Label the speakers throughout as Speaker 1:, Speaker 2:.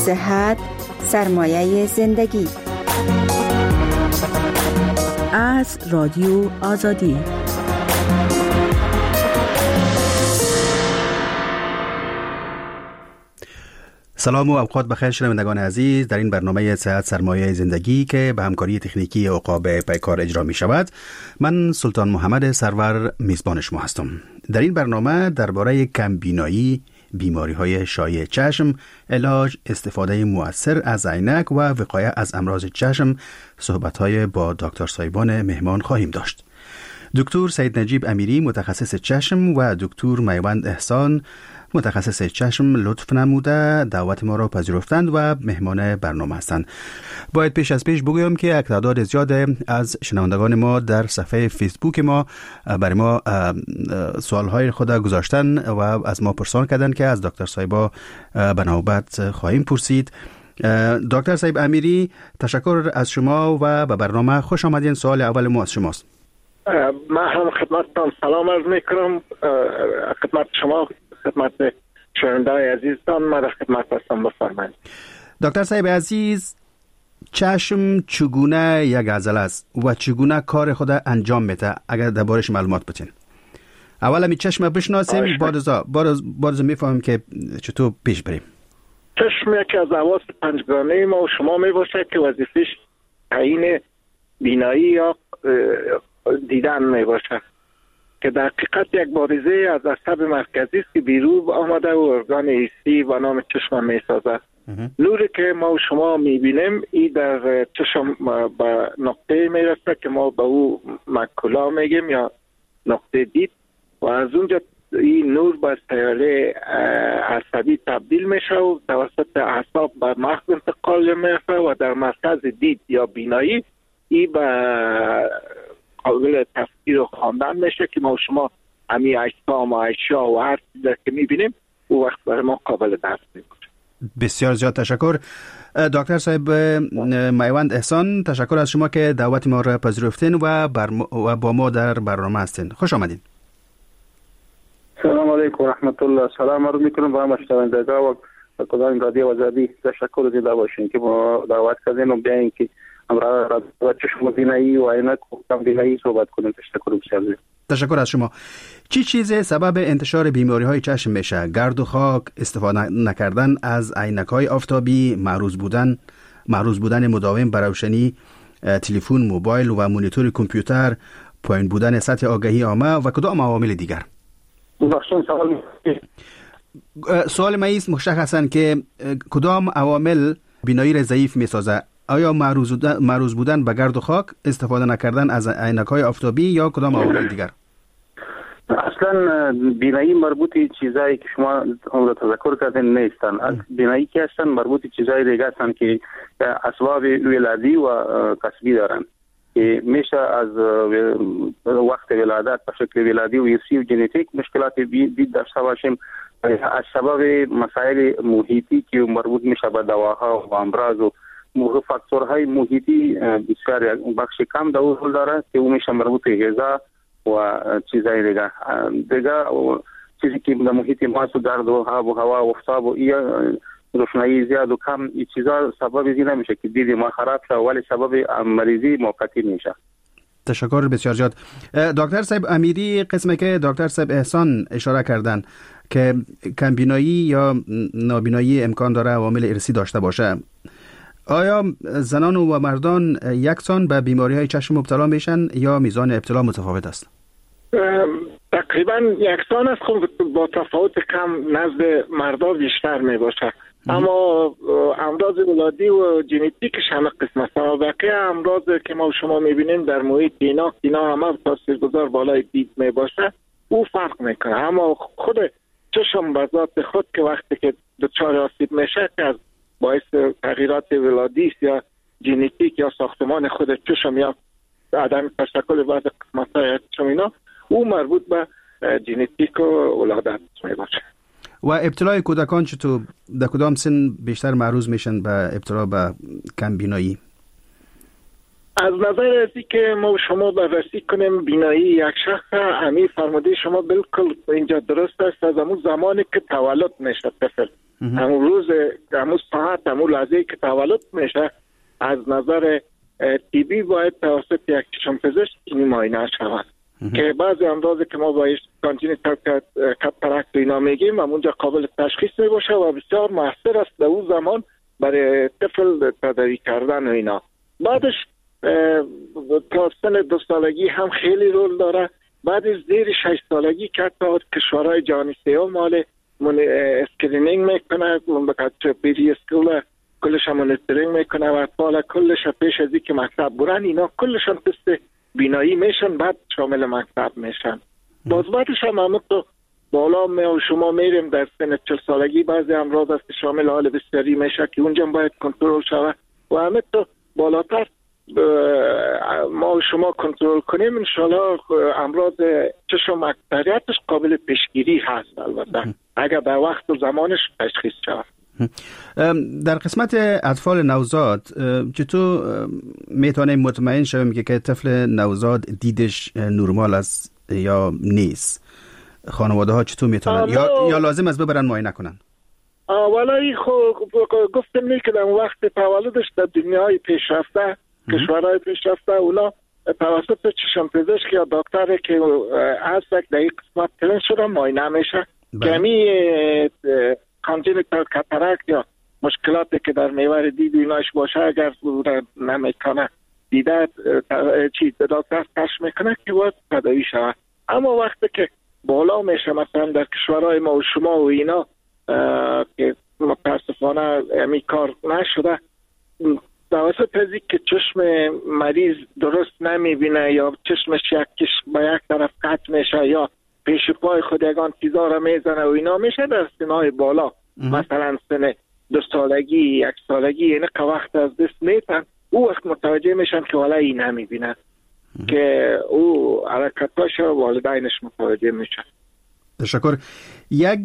Speaker 1: صحت سرمایه زندگی.
Speaker 2: از رادیو آزادی.
Speaker 3: سلام و اوقات بخیر شنوندگان عزیز. در این برنامه صحت سرمایه زندگی که به همکاری تکنیکی عقاب پیکار اجرا می شود، من سلطان محمد سرور میزبان شما هستم. در این برنامه درباره کمبینایی، بیماری‌های شایع چشم، علاج، استفاده مؤثر از عینک و وقایه از امراض چشم صحبت‌های با دکتر صایبان مهمان خواهیم داشت. دکتر سید نجیب امیری متخصص چشم و دکتر میوند احسان متخصص چشم لطف نموده دعوت ما را پذیرفتند و مهمان برنامه هستند. باید پیش از پیش بگویم که تعداد زیاد از شنوندگان ما در صفحه فیسبوک ما برای ما سوالهای خود گذاشتن و از ما پرسان کردن که از دکتر صایبا به نوبت خواهیم پرسید. دکتر صایب امیری، تشکر از شما و به برنامه خوش آمدین. سوال اول ما از شماست.
Speaker 4: من هم خدمتتان سلام عرض میکنم، خدمت شما، خدمت شنونده‌های عزیزتان. من در خدمت هستم، بفرمایید.
Speaker 3: دکتر صاحب عزیز، چشم چگونه یک عضله است و چگونه کار خود انجام میده؟ اگر دربارش معلومات بدین. اول می چشم بشناسیم، بعد میفهمیم که چطور پیش بریم.
Speaker 4: چشم یکی از حواس پنجگانه ما و شما میباشه که وظیفش تعیین بینایی یا دیدن میباشه، که در حقیقت یک بارزه از عصب مرکزی است که بیرون آمده و ارگان حسی و نام چشم میسازد. نوری که ما و شما میبینیم ای در چشم به نقطه میرسه که ما به او مکولا میگیم یا نقطه دید، و از اونجا این نور به سیاره عصبی تبدیل میشه و توسط اعصاب به مغز انتقال میفته و در مرکز دید یا بینایی ای به قابل تفسیر و خواندن میشه که ما و شما همی اجسام و اشیا و هر چیزی که میبینیم او وقت برای ما قابل دست میشه.
Speaker 3: بسیار زیاد تشکر. دکتر صاحب میوند احسان، تشکر از شما که دعوت ما را پذیرفتین و با ما در برنامه هستین. خوش آمدین.
Speaker 5: سلام علیکم و رحمت الله. سلام عرض میکنم به همه شنوندگان و کدام رادیو آزادی. تشکر دیده باشین که ما دعوت کردین و بیاین که امروز چشم بینایی و عینک و کم بینایی صحبت کنیم. تشکر بسیار.
Speaker 3: تشکر از شما. چی چیز سبب انتشار بیماری های چشم میشه؟ گرد و خاک، استفاده نکردن از عینک های آفتابی، معروض بودن مداوم بر روشنی تلفن، موبایل و مانیتور کامپیوتر، پایین بودن سطح آگاهی عامه و کدام عوامل دیگر؟ سوال ما است مشخصاً که کدام عوامل بینایی را ضعیف میسازه؟ آیا معروض بودن به گرد و خاک، استفاده نکردن از عینک‌های آفتابی یا کدام عوامل دیگر؟
Speaker 5: اصلا بینایی مربوط چیزایی که شما اون را تذکر کردین نیستن. از بینایی که هستن مربوط چیزای دیگه هستن که اسباب ولادی و کسبی دارن که میشه از وقت ولادت به شکل ولادی و ارثی و ژنتیک مشکلات دید داشته باشیم، از سبب مسائل محیطی که مربوط میشه به دواها و امراض و فاکتورهای محیطی بسیار بخش کم دور داره که او میشه مربوط به غذا و چیزای دیگه چیزی که در محیط ما و گرد و آب و هوا و آفتاب و روشنایی زیاد و کم این چیزا سبب این نمیشه که دید ما خراب شه، ولی سبب مریضی موقتی میشه.
Speaker 3: تشکر بسیار زیاد. دکتر صاحب امیری، قسمی که دکتر صاحب احسان اشاره کردن که کمبینایی یا نابینایی امکان داره عوامل ارثی داشته باشه، آیا زنان و مردان یکسان به بیماری‌های چشم مبتلا میشن یا میزان ابتلا متفاوت است؟
Speaker 4: تقریبا یکسان است، خب با تفاوت کم نزد مردا بیشتر می باشه. اما امراض ولادی و ژنتیکش همه قسم است. بقیه امراض که ما شما میبینیم در محیط اینا همه تاثیرگذار بالای دید می باشه، او فرق میکنه. اما خود چشم به ذات خود که وقتی که دچار آسیب میشه که از باعث تغییرات ولادی یا ژنتیک یا ساختمان خود چشم یا عدم تشکل بعض قسمت‌های چشم اینا، او مربوط به ژنتیک و ولادت میباشه.
Speaker 3: و ابتلای کودکان چطور؟ در کدام سن بیشتر معرض میشن به ابتلا به کم بینایی؟
Speaker 4: از نظر ازی که ما شما بررسی کنیم بینایی یک شخص، امی فرموده شما بالکل اینجا درست است. از همون زمانی که تولد میشه طفل، همون روز، همون ساعت، همون لحظه که تولد میشه، از نظر طبی باید توسط یک چشم‌پزشک معاینه شود که بعضی امراضی که ما باید کانجنیتال کاتاراکت اینا میگیم همونجا قابل تشخیص میباشه و بسیار موثر است در اون زمان برای طفل تداوی کردن و اینا. بعدش تا سن 2 سالگی هم خیلی رول داره. بعد از زیر 6 سالگی که تا کشورهای جهانی سیوم مال اسکرینینگ میکنه، بخاطر پیری اسکول کلش مانیتورینگ میکنه و اطفال کلش پیش از اینکه مکتب برن اینا کلشان تست بینایی میشن، بعد شامل مکتب میشن. باز بعدش هم همونطور بالا و شما میریم در سن 40 سالگی بعضی امراض است شامل حال بسیاری میشه که اونجا باید کنترل شود و همونطور بالاتر ما و شما کنترل کنیم. انشالله امراض چشم اکثریتش قابل پیشگیری هست، البته اگر در وقت و زمانش تشخیص شود.
Speaker 3: در قسمت اطفال نوزاد چطور میتونیم مطمئن شویم که طفل نوزاد دیدش نرمال است یا نیست؟ خانواده ها چطور میتونن یا لازم است ببرن معاینه کنن؟
Speaker 4: ولی گفتم می که در وقت تولدش در دنیای پیشرفته، کشورهای پیشرفته، اونا توسط چشم‌پزشک یا دکتری که هست در این قسمت ترین شده معاینه میشه که همی کانجنیتال کاتاراکت یا مشکلاتی که در محور دید و ایناش باشه اگر نمیکنه دیده دکتر کشف میکنه که باید تداوی شود. اما وقتی که بالا میشه مثلا در کشورهای ما و شما و اینا که متاسفانه همی کار نشده، توسط ازی که چشم مریض درست نمیبینه یا چشمش یکیش به یک طرف قطع میشه یا پیش پای خود یگان چیزا را میزنه و اینا میشه در سنهای بالا مثلا سن 2 سالگی 1 سالگی، اینه که وقت از دست میتن او وقت متوجه میشن که والا این نمیبینه که او حرکتاش والدینش متوجه میشن.
Speaker 3: تشکر. یک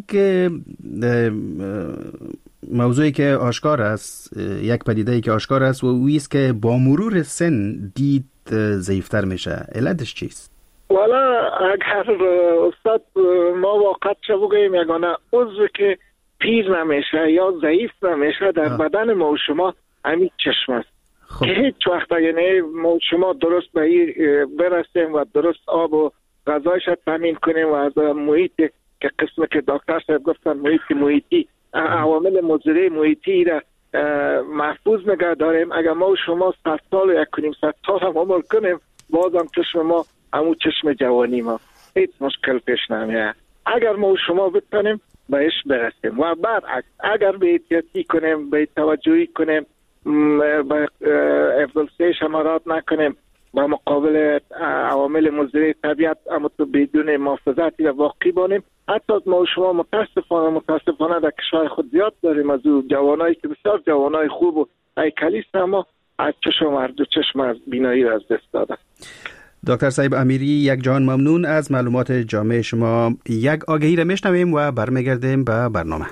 Speaker 3: موضوعی که آشکار است، یک پدیده‌ای که آشکار است و اویست که با مرور سن دید ضعیفتر میشه. علتش چیست؟
Speaker 4: والا اگر استاد ما واقعا چه بگوییم یگانه عضو که پیر نمیشه یا ضعیف نمیشه در بدن ما و شما همین چشم است که هیچ وقت یعنی ما و شما درست به برسیم و درست آب و غذایش تامین کنیم و از محیط که قسم که دکتر صاحب گفتن محیطی عوامل مضر محیطی را محفوظ نگه داریم. اگر ما و شما 100 سال و 1.5 سال هم عمر کنیم بازم چشم ما همون چشم جوانی ما هیچ مشکل پیش نمیاد اگر ما و شما بتونیم بهش برسیم. و برعکس اگر به احتیاطی کنیم، به توجهی کنیم، به افضلسیش امارات نکنیم با مقابل عوامل مضر طبیعت اما تو بدون محافظتی واقعی بانیم، حتی ما و شما متاسفانه در کشور خود زیاد داریم از او جوانایی که بسیار جوانای خوب و هیکلیست اما از چشم از بینایی را از دست دادن.
Speaker 3: دکتر صاحب امیری، یک جان ممنون از معلومات جامع شما. یک آگهی را میشنویم و برمیگردیم به برنامه.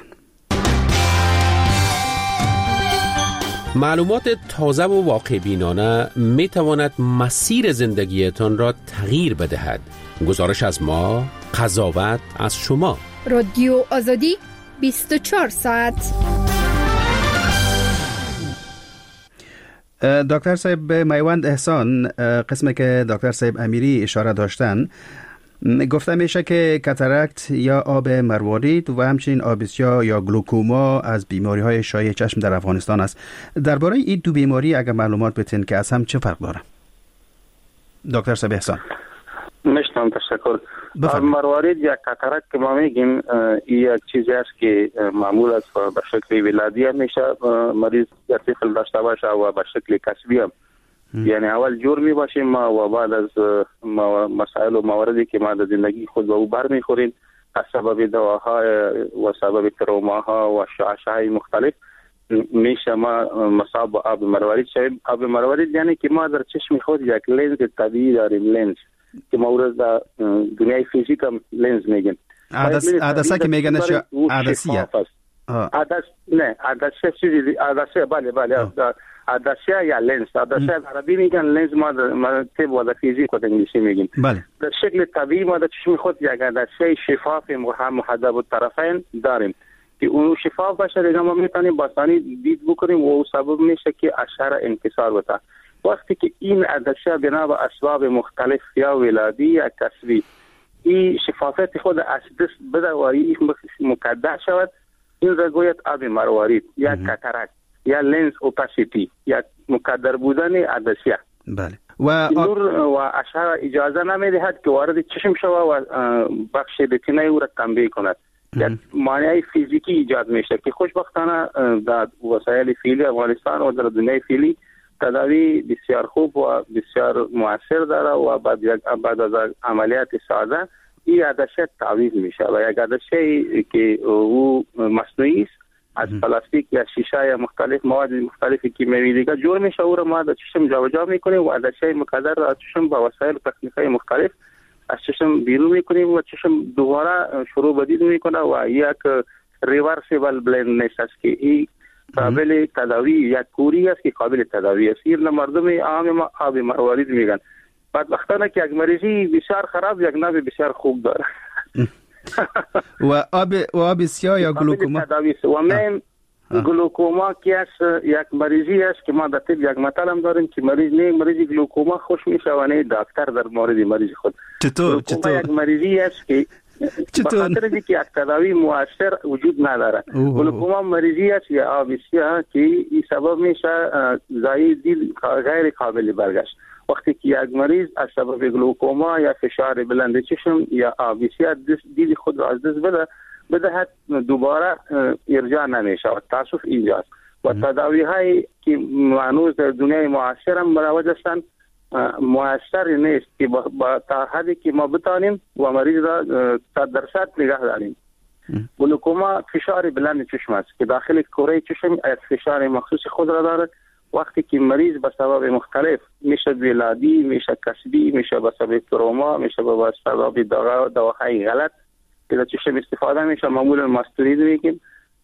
Speaker 6: معلومات تازه و واقع بینانه می تواند مسیر زندگیتان را تغییر بدهد. گزارش از ما، قضاوت از شما.
Speaker 7: رادیو آزادی 24 ساعت.
Speaker 3: دکتر صاحب میوند احسان، قسمی که دکتر صاحب امیری اشاره داشتن، گفته میشه که کاتاراکت یا آب مروارید و همچنین آبسیا یا گلوکوما از بیماری‌های شایع چشم در افغانستان است. درباره این دو بیماری اگر معلومات بتین که از هم چه فرق داره؟ دکتر صاحب احسان.
Speaker 5: مشتم تشکر. مروارید یا کاتاراکت که ما میگیم یک چیزی است که معمول است و به شکل ولادی میشه مریض یا طفل داشته باشه و به شکل کسبی هم. یعنی اول جور می باشیم و بعد از مسائل و مواردی که ما در زندگی خود به او بر میخوریم از سبب دواهای و سبب تروماها و شعشهای مختلف میشه ما مصاب با آب مروارید شویم. آب مروارید یعنی که ما در چشم خود یک لنز طبیعی داریم، لنز که ما ورز در دنیای فیزیک هم لنز میگن.
Speaker 3: عدسه که میگنش عدسیه.
Speaker 5: نه عدسه چیزی عدسه بله عدسه یا لنز. عدسه در عربی میگن، لنز ما طب و فیزیک و انگلیسی میگیم.
Speaker 3: بله.
Speaker 5: در شکل طبیعی ما در چشم خود یک عدسه شفاف محدب الطرفین داریم که اون شفاف باشه، دیگه ما میتونیم با آسانی دید بکنیم و او سبب میشه که اشعه انکسار بده. وقتی که این عدسه بنا به اسباب مختلف یا ولادی یا کسبی این شفافیت خود از دست بده و این مکدر شود، این را گوید آب مروارید یا کاتاراکت یا لنز اوپاسیتی یا مکدر بودن عدسیه.
Speaker 3: بله.
Speaker 5: و نور و اشعه اجازه نمیدهد که وارد چشم شود و بخش رتینه او را تنبیه کند. یک مانع فیزیکی ایجاد میشه که خوشبختانه در وسایل فعلی افغانستان و در دنیای فعلی تداوی بسیار خوب و بسیار مؤثر داره و بعد از عملیات ساده این عدسه تعویض میشه و یک عدسه که او مصنوعی است از پلاستیک یا شیشه یا مختلف مواد مختلفی که میویدیگه جور میشه، او را ما در چشم جابجا میکنیم و عدسه مقدر را چشم با وسایل تکنیکی مختلف از چشم بیرون میکنیم و چشم دوباره شروع به دید میکنه و یک ریورسیبل بلایندنس است که این قابل تداوی یک کوری است که قابل تداوی است. این مردم عام ما آب مروارید میگن. بعد وقتانه که یک مریضی بسیار خراب یک ناب بسیار خوب داره
Speaker 3: و آب سیاه یا گلوکوما
Speaker 5: و من گلوکوما که است یک مریضی است که ما در طب یک مطلب هم داریم که مریض گلوکوما خوش میشه و نه دکتر در مورد مریض خود. چطور یک مریضی است که بخاطر اینکه یک تداوی مؤثر وجود نداره. گلوکوما مریضی است یا آب سیاه که این سبب میشه زاید دید غیر قابل برگشت. وقتی که یک مریض از سبب گلوکوما یا فشار بلند چشم یا آب سیاه دید خود را از دست بدهد دوباره ارجاع نمیشه و تاسف اینجاست. و تداوی هایی که معنوز در دنیای معاصر هم مروج هستند مؤثر نیست که تا حدی که ما بتانیم و مریض را 100% نگه داریم. گلوکوما فشار بلند چشم است که داخل کره چشم از فشار مخصوص خود را دارد. وقتی که مریض به سبب مختلف میشه ولادی، میشه کسبی، میشه به سبب تروما، میشه به سبب دواهای غلط که در چشم استفاده میشه، معمولا ماستورید میگیم،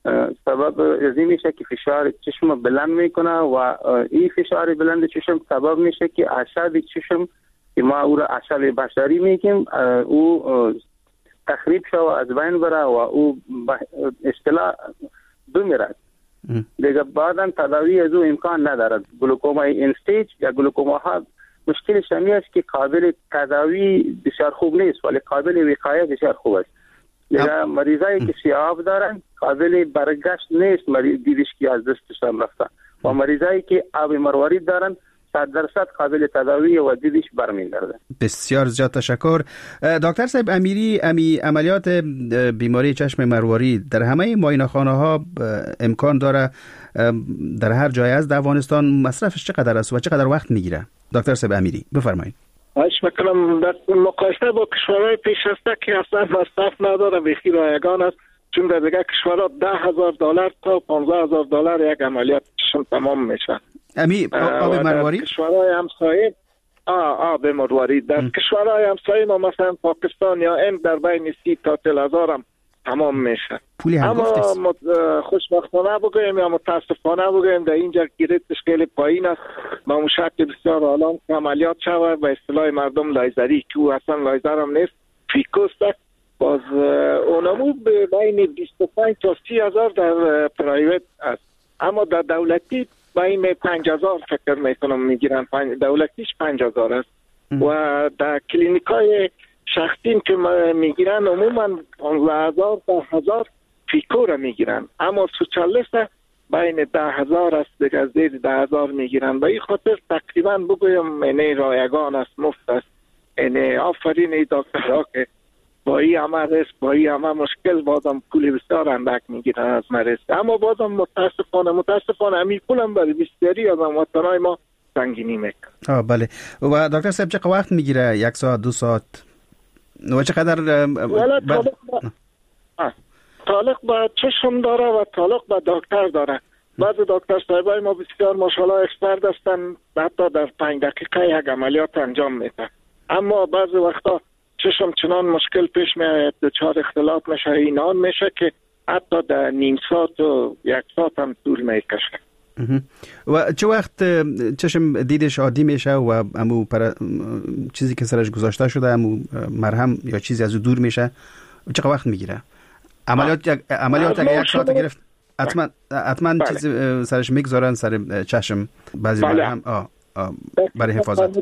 Speaker 5: سبب ازی میشه که فشار چشم بلند میکنه و این فشار بلند چشم سبب میشه که اعصاب چشم که ما او را اعصاب بصری میگیم او تخریب شو از بین بره و او اصطلاح بمیرد. دیگه بعداً تداوی از او امکان ندارد. گلوکوما این استیج یا گلوکوما ها مشکلش همی است که قابل تداوی بسیار خوب نیست ولی قابل وقایه بسیار خوب است. دیگه مریضایی که سیاه دارن قابل برگشت نیست دیدش که از دستشان رفته و مریضایی که آب مروارید دارن 100% قابل تداوی و دیدش برمیگرده.
Speaker 3: بسیار زیاد تشکر. دکتر صاحب امیری، عملیات بیماری چشم مروارید در همه معاینه‌خانه ها امکان داره در هر جای از افغانستان؟ مصرفش چقدر است و چقدر وقت میگیره؟ دکتر صاحب امیری بفرمایید.
Speaker 4: خواهش میکنم. در مقایسه با کشورهای پیشرفته که اصلا مصرف نداره بخیر رایگان است، چون در دیگه کشورها $10,000 تا $15,000 یک عملیات چشم تمام میشه.
Speaker 3: آب مروارید؟
Speaker 4: کشورهای همسایه آب مروارید در کشورهای همسایه ما مثلا پاکستان یا هند در بین 30 تا 40,000 هم تمام میشه. اما خوشبختانه بگویم یا متاسفانه بگویم در اینجا گیریتش خیلی پایین است. با اون شکل بسیار الان عملیات شود به اصطلاح مردم لیزری که او اصلا لیزر هم نیست، فیکوست باز اونمو بین 25 تا 30,000 در پرایوت است، اما در دولتی بین 5,000 فکر میکنم میگیرن. دولتیش 5,000 است و در کلینیکای شخصی که میگیرن عموما 15,000 تا 1,000 فیکو را میگیرن، اما سوچالیست بین 10,000 است، دیگه زیر 10,000 میگیرن. به این خاطر تقریبا بگویم اینه رایگان است، مفت است. اینه آفرین ای دکترها که با این همه رسک با این همه مشکل بازم پول بسیار اندک میگیرن از مریض، اما بازم متاسفانه همین پول هم برای بسیاری از هموطنهای ما سنگینی میکنه.
Speaker 3: بله. و دکتر صاحب چقدر وقت میگیره؟ 1 ساعت 2 ساعت و چقدر
Speaker 4: تعلق به چشم داره و تعلق به دکتر داره. بعض دکتر صاحبای ما بسیار ماشاءالله اکسپرت هستن، حتی در 5 دقیقه یک عملیات انجام میده، اما بعض وقتا چشم چنان مشکل پیش میاد، دچار اختلاط میشه، اینان میشه که حتی در نیم ساعت و یک ساعت هم طول میکشه.
Speaker 3: و چه وقت چشم دیدش عادی میشه و امو چیزی که سرش گذاشته شده امو مرهم یا چیزی از او دور میشه؟ چقدر وقت میگیره؟ عملیات اگه یک ساعت گرفت حتما چیز سرش میگذارن سر چشم بعضی مرهم برای حفاظت.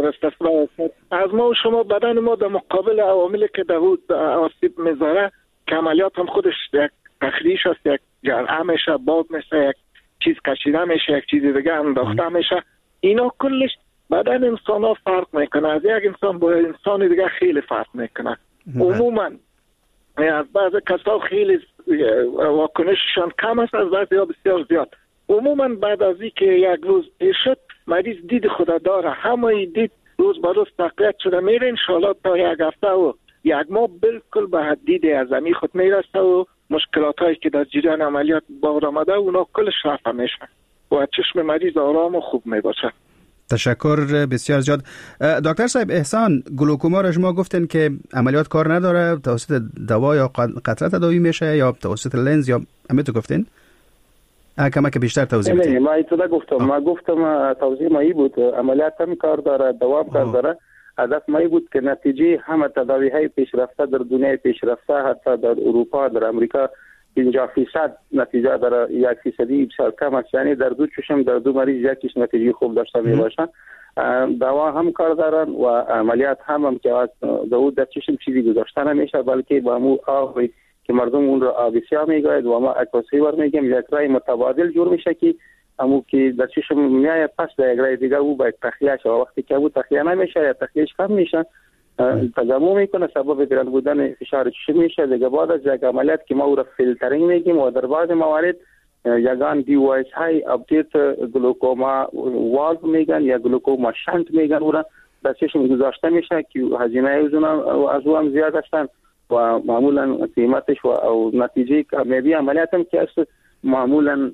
Speaker 4: از ما و شما بدن ما در مقابل عواملی که در آسیب میذاره که عملیات هم خودش یک تخریش است، یک جرعه میشه، باد میشه، یک چیز کشیده میشه، یک چیز دیگه انداخته میشه، اینا کلش بدن انسان ها فرق میکنه، از یک انسان با انسان دیگه خیلی فرق میکنه. عموما از بعض کسا خیلی واکنششان کم است، از بعضی ها بسیار زیاد. عموما بعد از این که یک روز شد مریض دید خدا داره، همه دید روز با روز تقویت شده میره، انشاءالله تا یک هفته و یک ماه بالکل به حدید ازمی خود میرسه و مشکلات هایی که در جریان عملیات بار آمده اونا کلش رفع میشه و چشم مریض آرام و خوب میباشه.
Speaker 3: تشکر بسیار زیاد. دکتر صاحب احسان، گلوکوما را شما گفتن که عملیات کار نداره، توسط دوا یا قطره تداوی میشه یا توسط لنز یا همه تو گفتین؟ کمک بیشتر توضیح بدید.
Speaker 5: نه ما ایتو گفتم، ما گفتم توضیح ما ای بود عملیات هم کار داره، دوا هم کار داره. هدف ما ای بود که نتیجه همه تداوی های پیشرفته در دنیای پیشرفته حتی در اروپا در امریکا 50% نتیجه داره، 1% بسیار کم است، یعنی در دو چشم در دو مریض یکیش نتیجه خوب داشته می باشن. دوا هم کار دارن و عملیات هم که از در چشم چیزی گذاشته نمیشه، بلکه با مو آبی که مردم اون رو آبی سیاه میگوید و ما اکوسیور میگیم، یک رای متبادل جور میشه که همون که در چشم میاد پس در یک رای دیگه او باید تخلیه شه، وقتی که او تخلیه نمیشه یا تخلیهش کم میشه تجمع میکنه، سبب گران بودن فشار چشم میشه. دیگه بعد از یک عملیات که ما او را فیلترینگ میگیم و در بعض موارد یگان دیوایس های اپدیت گلوکوما والو میگن یا گلوکوما شنت میگن، او را در چشم گذاشته میشه که هزینه از او هم زیاد هستن و معمولا قیمتش و نتیجه کامیابی عملیات هم که است معمولا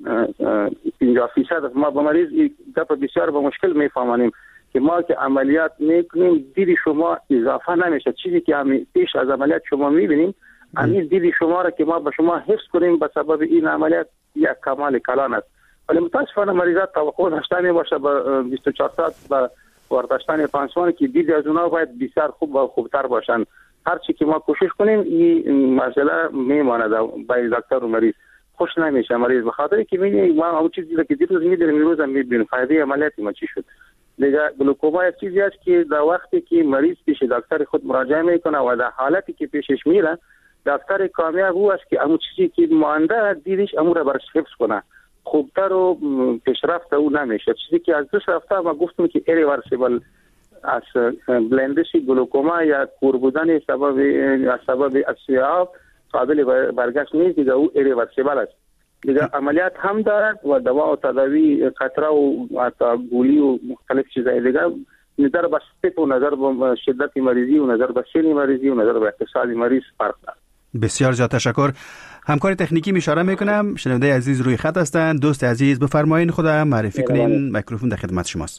Speaker 5: 50% ما با مریض گپ بسیار با مشکل میفهمانیم که ما که عملیات میکنیم دید شما اضافه نمیشه، چیزی که پیش از عملیات شما میبینیم همین دید شما را که ما به شما حفظ کنیم به سبب این عملیات یک کمال کلان است. ولی متاسفانه مریضات توقع داشته میباشه با 24 ساعت با ورداشتن پانسمان که دید از اونا باید بسیار خوب و خوبتر باشن. هر چی که ما کوشش کنیم این مسئله میماند برای دکتر و مریض خوش نمیشه مریض، به خاطر که میبینیم ما اون چیزی که دیروز میدونیم امروز هم میبینیم فایده عملیات ما چی شد. دیگه گلوکوما یک چیزی است که در وقتی که مریض پیش دکتر خود مراجعه میکنه و در حالتی که پیشش میره دکتر کامیاب او است که اون چیزی که مانده دیدش امور برش حفظ کنه، خوبتر و پیشرفت او نمیشه. چیزی که از 2 هفته ما گفتم که ایریورسیبل از بلندشی گلوکوما یا کور بودن سبب اسیاب قابل برگشت نیست، دیگه او ایریورسیبل است. دیگه عملیات هم دارد و دوا و تداوی قطره و گولی و مختلف چیزهای دیگه نظر به سطح و نظر به شدت مریضی و نظر به سن مریضی و نظر به اقتصاد مریض فرق دارد.
Speaker 3: بسیار زیاد تشکر. همکار تکنیکی اشاره میکنم. شنونده عزیز روی خط هستند. دوست عزیز بفرمایید خودم معرفی کنین، میکروفون در خدمت شماست.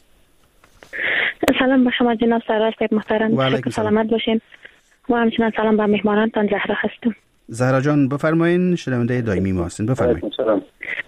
Speaker 8: سلام به شما جناب سرور صاحب محترم، سلامت باشین و همچنین سلام به مهمانانتان. زهرا هستم.
Speaker 3: زهرا جان بفرمایین، شنونده دائمی ما هستین، بفرمایید.
Speaker 8: تشکر،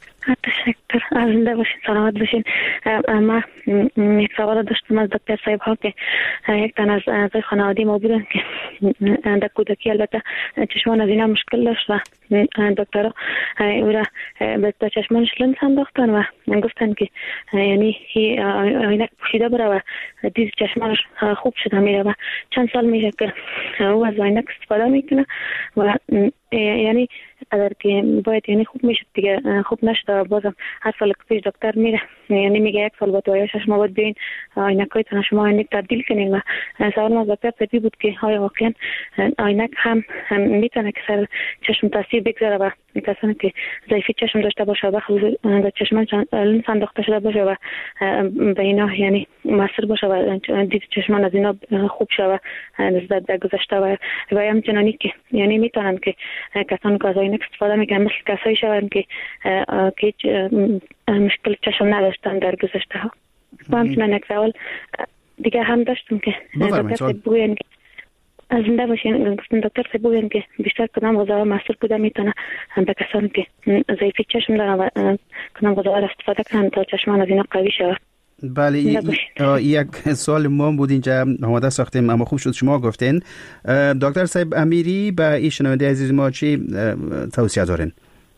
Speaker 8: زنده باشین، سلامت باشین. ما یک سوال داشتم از دکتر صاحب ها که یک تن از اعضای خانواده ما بودن که در کودکی البته چشمان از اینا مشکل داشت و دکتر او را به چشمانش لنز انداختن و گفتن که یعنی عینک پوشیده بره و دید چشمانش خوب شده میره و چند سال میشه که او از عینک استفاده میکنه و یعنی اگر که باید یعنی خوب میشه دیگه خوب نشده. بازم هر سال که پیش دکتر میره یعنی میگه 1 سال با تو یا 6 ماه باید بیاین عینکایتون شما عینک تبدیل کنین و سوال ما دکتر صاحب بود که آیا واقعا عینک هم میتونه که سر چشم تاثیر بگذاره و کسانی که ضعیفی چشم داشته باشه و در چشمان لنز انداخته شده باشه و به اینا یعنی مؤثر باشه و دید چشمان از اینا خوب شه و در گذشته و همچنانی که یعنی میتونن که کسانی که از عینک استفاده میکنن مثل کسایی شون که هیچ مشکل چشم نداشتن در گذشته ها. و همچنان یک سوال دیگه هم داشتم که دکتر بگوین زنده باشین. گفتن دکتر صاحب بگن که بیشتر کدام غذا مسئول بوده میتونه به کسانی که ضعیف چشم دارن و کدام غذا استفاده کنن تا چشمان از اینا قوی شود.
Speaker 3: بله یک سوال ما بود اینجا آماده ساختیم اما خوب شد شما گفتین. دکتر صاحب امیری به این شنونده عزیز ما چی توصیه دارین؟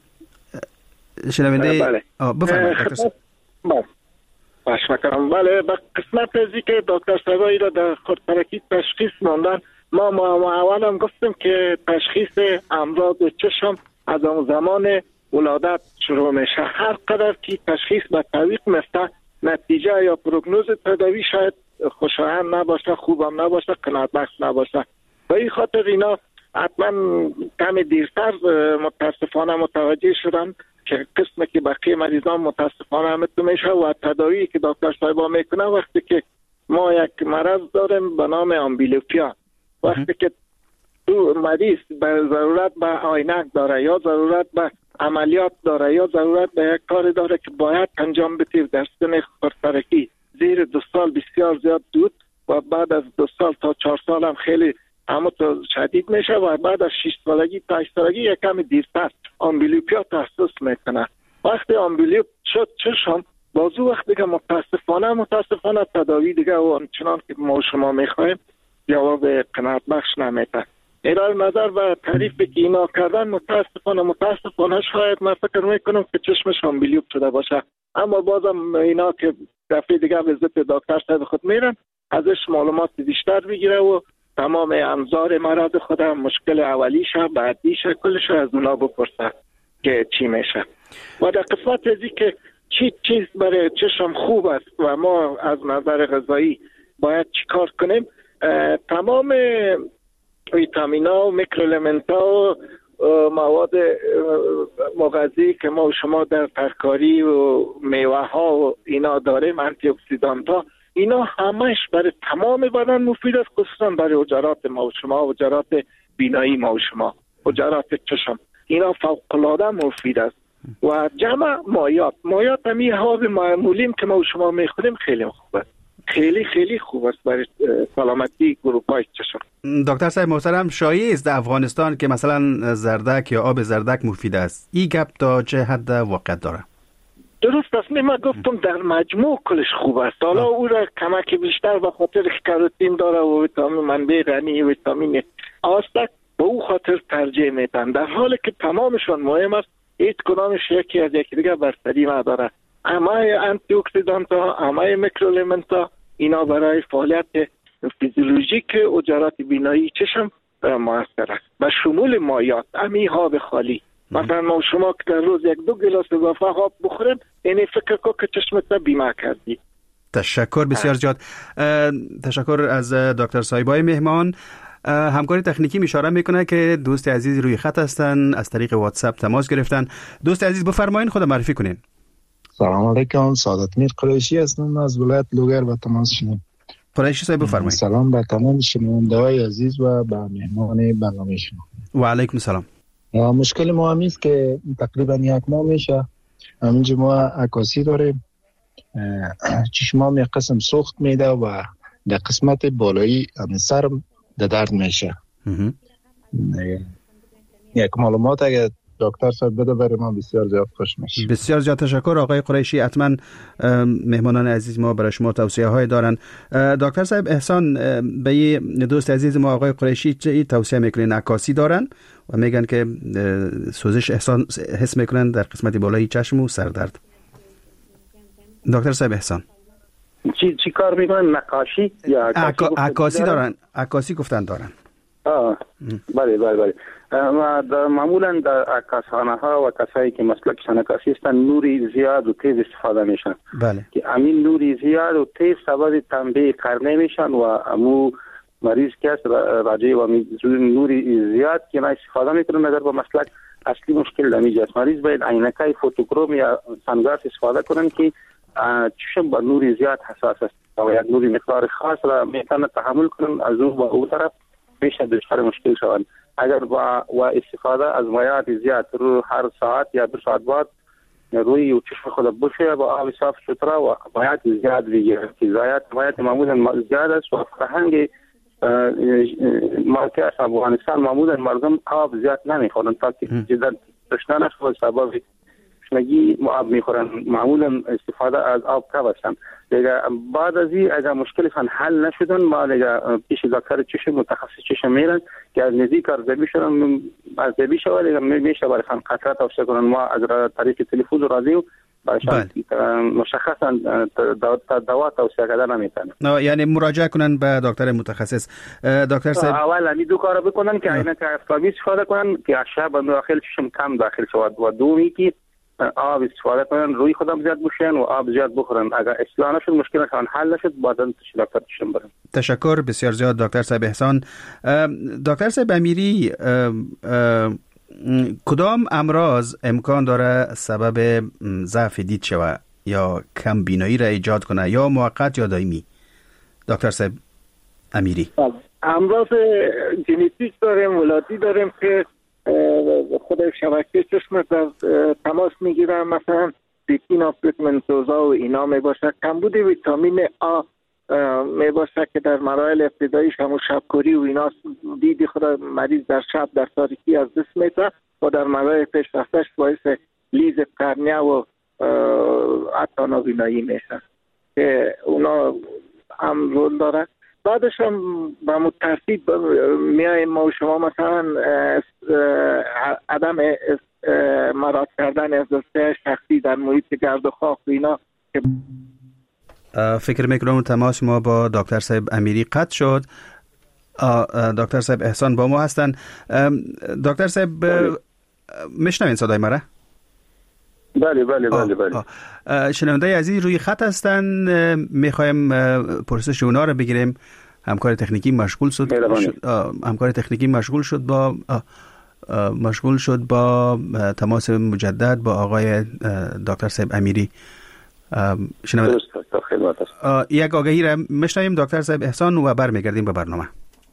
Speaker 3: شنونده بفرمایید دکتر صاحب.
Speaker 4: باش میکنم. بله به قسمت ازی که دکتر صاحب را در خودترکی تشخیص ماندن، ما اول هم گفتیم که تشخیص امراض چشم از اون زمان ولادت شروع میشه. هر قدر که تشخیص به تعویق مثل نتیجه یا پروگنوز تداوی شاید خوشایند نباشه، خوبم نباشه، قناعت بخش نباشه. به این خاطر اینا حتما کمی دیرتر متاسفانه متوجه شدن که قسمی که بقیه مریضان متاسفانه همتون میشه و تداوی که دکتر صاحبا میکنه وقتی که ما یک مرض داریم به نام آمبلیوپیا، وقتی که تو مریض به ضرورت به عینک داره یا ضرورت به عملیات داره یا ضرورت به یک کار داره که باید انجام بده در سن خردسالگی زیر 2 سال بسیار زیاد دود و بعد از 2 سال تا 4 سال هم خیلی تو شدید میشه و بعد از 6 سالگی تا 8 سالگی یک کمی دیرتر آمبلیوپیا تشخیص میکنه. وقتی آمبلیوپ شد چشم بازو وقتی که متاسفانه تداوی دیگه و آنچنان که ما شما میخوایم جواب قناعت بخش نمیده. ارائه نظر و تعریفی که اینا کردن متاسفانه شاید من فکر میکنم که چشمش آمبلیوپ شده باشه، اما بازم اینا که دفعه دیگه به ضد دکتر صاحب خود میرن ازش معلومات بیشتر بگیره و تمام انظار مرض خودم مشکل اولیشه بعدیشه کلش از اونا بپرسه که چی میشه. و در قسمت ازی که چی چیز برای چشم خوب است و ما از نظر غذایی باید چی کار کنیم، تمام ویتامینا و میکروالمنتا و مواد مغذی که ما و شما در ترکاری و میوه ها و اینا داریم، آنتی اکسیدانت ها، اینا همش برای تمام بدن مفید است، خصوصا برای حجرات ما و شما، حجرات بینایی ما و شما، حجرات چشم، اینا فوق العاده مفید است. و جمع مایات همی حاضر معمولیم که ما و شما میخوریم خیلی خوب است، خیلی خوب است برای سلامتی گروپای چشم.
Speaker 3: دکتر صاحب محترم، شایع است در افغانستان که مثلا زردک یا آب زردک مفید است. این گپ تا چه حد واقعیت داره؟
Speaker 4: درست است. من گفتم در مجموع کلش خوب است. حالا او را کمک بیشتر به خاطر کاروتین داره و ویتامین منبع غنی ویتامین آستک به او خاطر ترجیح میدن، در حالی که تمامشون مهم است. هیچ کدامش یکی از یکی دیگه برتری نداره. همه آنتی اکسیدانت ها، همه میکروالمنتا اینا برای فعالیت فیزیولوژیک حجرات بینایی چشم موثر است. به شمول مایات، همین آب خالی، مثلا ما شما که در روز 1-2 گلاس اضافه آب بخوریم، یعنی فکر کن که چشمت بیمه کردی.
Speaker 3: تشکر بسیار زیاد. تشکر از دکتر صاحبای مهمان. همکاری تکنیکی اشاره میکنه که دوست عزیز روی خط هستن، از طریق واتساپ تماس گرفتن. دوست عزیز بفرمایید، خود معرفی کنین.
Speaker 9: سلام علیکم، سعادت میر قریشی هستم از ولایت لوگر و تماس شما.
Speaker 3: قریشی صاحب بفرمایید.
Speaker 9: سلام به تمام شنونده‌های عزیز و به مهمان برنامه شما.
Speaker 3: و علیکم سلام.
Speaker 9: مشکل ما همیست که تقریبا 1 ماه میشه همینجا ما عکاسی داریم، چشمام یک قسم سوخت میده و در قسمت بالایی سر درد میشه. یک معلومات اگه دکتر صاحب بده برای ما بسیار زیاد خوش میشه.
Speaker 3: بسیار زیاد تشکر آقای قریشی. حتما مهمانان عزیز ما برای شما توصیه های دارن. دکتر صاحب احسان، به دوست عزیز ما آقای قریشی چه توصیه میکنین؟ عکاسی دارن و میگن که سوزش احسان حس میکنن در قسمت بالای چشم و سردرد. دکتر صاحب احسان
Speaker 5: چی کار میکنن؟ نقاشی یا
Speaker 3: عکاسی دارن؟ عکاسی گفتن دارن.
Speaker 5: بله. معمولا در عکاسخانه ها و کسایی که مسلکشان عکاسی هستن نوری زیاد و تیز استفاده میشن.
Speaker 3: بله.
Speaker 5: که همین نوری زیاد و تیز سبب تنبیه قرنه میشن و امو مریض که است راجع و نوری زیاد که استفاده میکنن نظر به مسلک اصلی مشکل نمیجاست. مریض باید عینکای فوتوکروم یا سنگلاس استفاده کنن که چشم با نوری زیاد حساس است و یک نوری مقدار خاص را میتونه تحمل کنن، از اون و او طرف میشه دچار مشکل شوند. اگر با استفاده از مایات زیاد رو هر ساعت یا 2 ساعت بعد روی چشم خود بشه با آب صاف سوترا و مایات زیاد بگیره که مایات معمولا زیاد است و فرهنگ ما که از افغانستان معمولا مردم آب زیاد نمیخورن تا که جدا تشنه نشود سبب تشنگی آب میخورن، معمولا استفاده از آب کم هستن. دیگه بعد از این اگر مشکلشان حل نشدن ما دیگه پیش دکتر چشم متخصص چشم میرن که از نزدیک ارزیابی شدن، ارزیابی شود دیگه میشه برایشان قطره توصیه کنن. ما از طریق تلفن و رادیو برایشان مشخصا دوا توصیه کردن نمیتونن.
Speaker 3: یعنی مراجعه کنن به دکتر متخصص. دکتر صاحب
Speaker 5: اول همین دو کار بکنن که عینک آفتابی استفاده کنن که شب داخل چشم کم داخل شود و دومی که آب استفاده کنن روی خودم زیاد بشن و آب زیاد بخورن. اگر اصلاح نشد مشکلشان حل نشد بعدا دکتر چشم برن.
Speaker 3: تشکر بسیار زیاد دکتر صاحب احسان. دکتر صاحب امیری، کدام امراض امکان داره سبب ضعف دید شود یا کم بینایی را ایجاد کنه، یا موقت یا دائمی؟ دکتر صاحب امیری.
Speaker 4: امراض ژنتیک داریم، ولادی داریم که خود شبکه چشم در تماس میگیرن، مثلا ریتینا پیگمنتوزا و اینا می باشه. کمبود ویتامین آ می باشه که در مراحل ابتداییش همون شبکوری و اینا دیدی خود مریض در شب در تاریکی از دست میده و در مراحل پیشرفتش باعث لیز قرنیه و حتی نابینایی میشه که اونا هم رول داره. بعدش هم با مترتیب میایم ما و شما مثلا عدم مراعات کردن از شخصی در محیط گرد و خاک و اینا.
Speaker 3: فکر میکنم تماس ما با دکتر صاحب امیری قطع شد. دکتر صاحب احسان با ما هستن. دکتر صاحب میشنوین صدای ما را؟
Speaker 5: بله بله بله بله.
Speaker 3: شنونده عزیز روی خط هستن، میخوایم پرسش اونا رو بگیریم. همکار تکنیکی مشغول شد با تماس مجدد با آقای دکتر صاحب امیری. شنونده یک آگهی را میشنویم دکتر صاحب احسان و برمیگردیم به برنامه.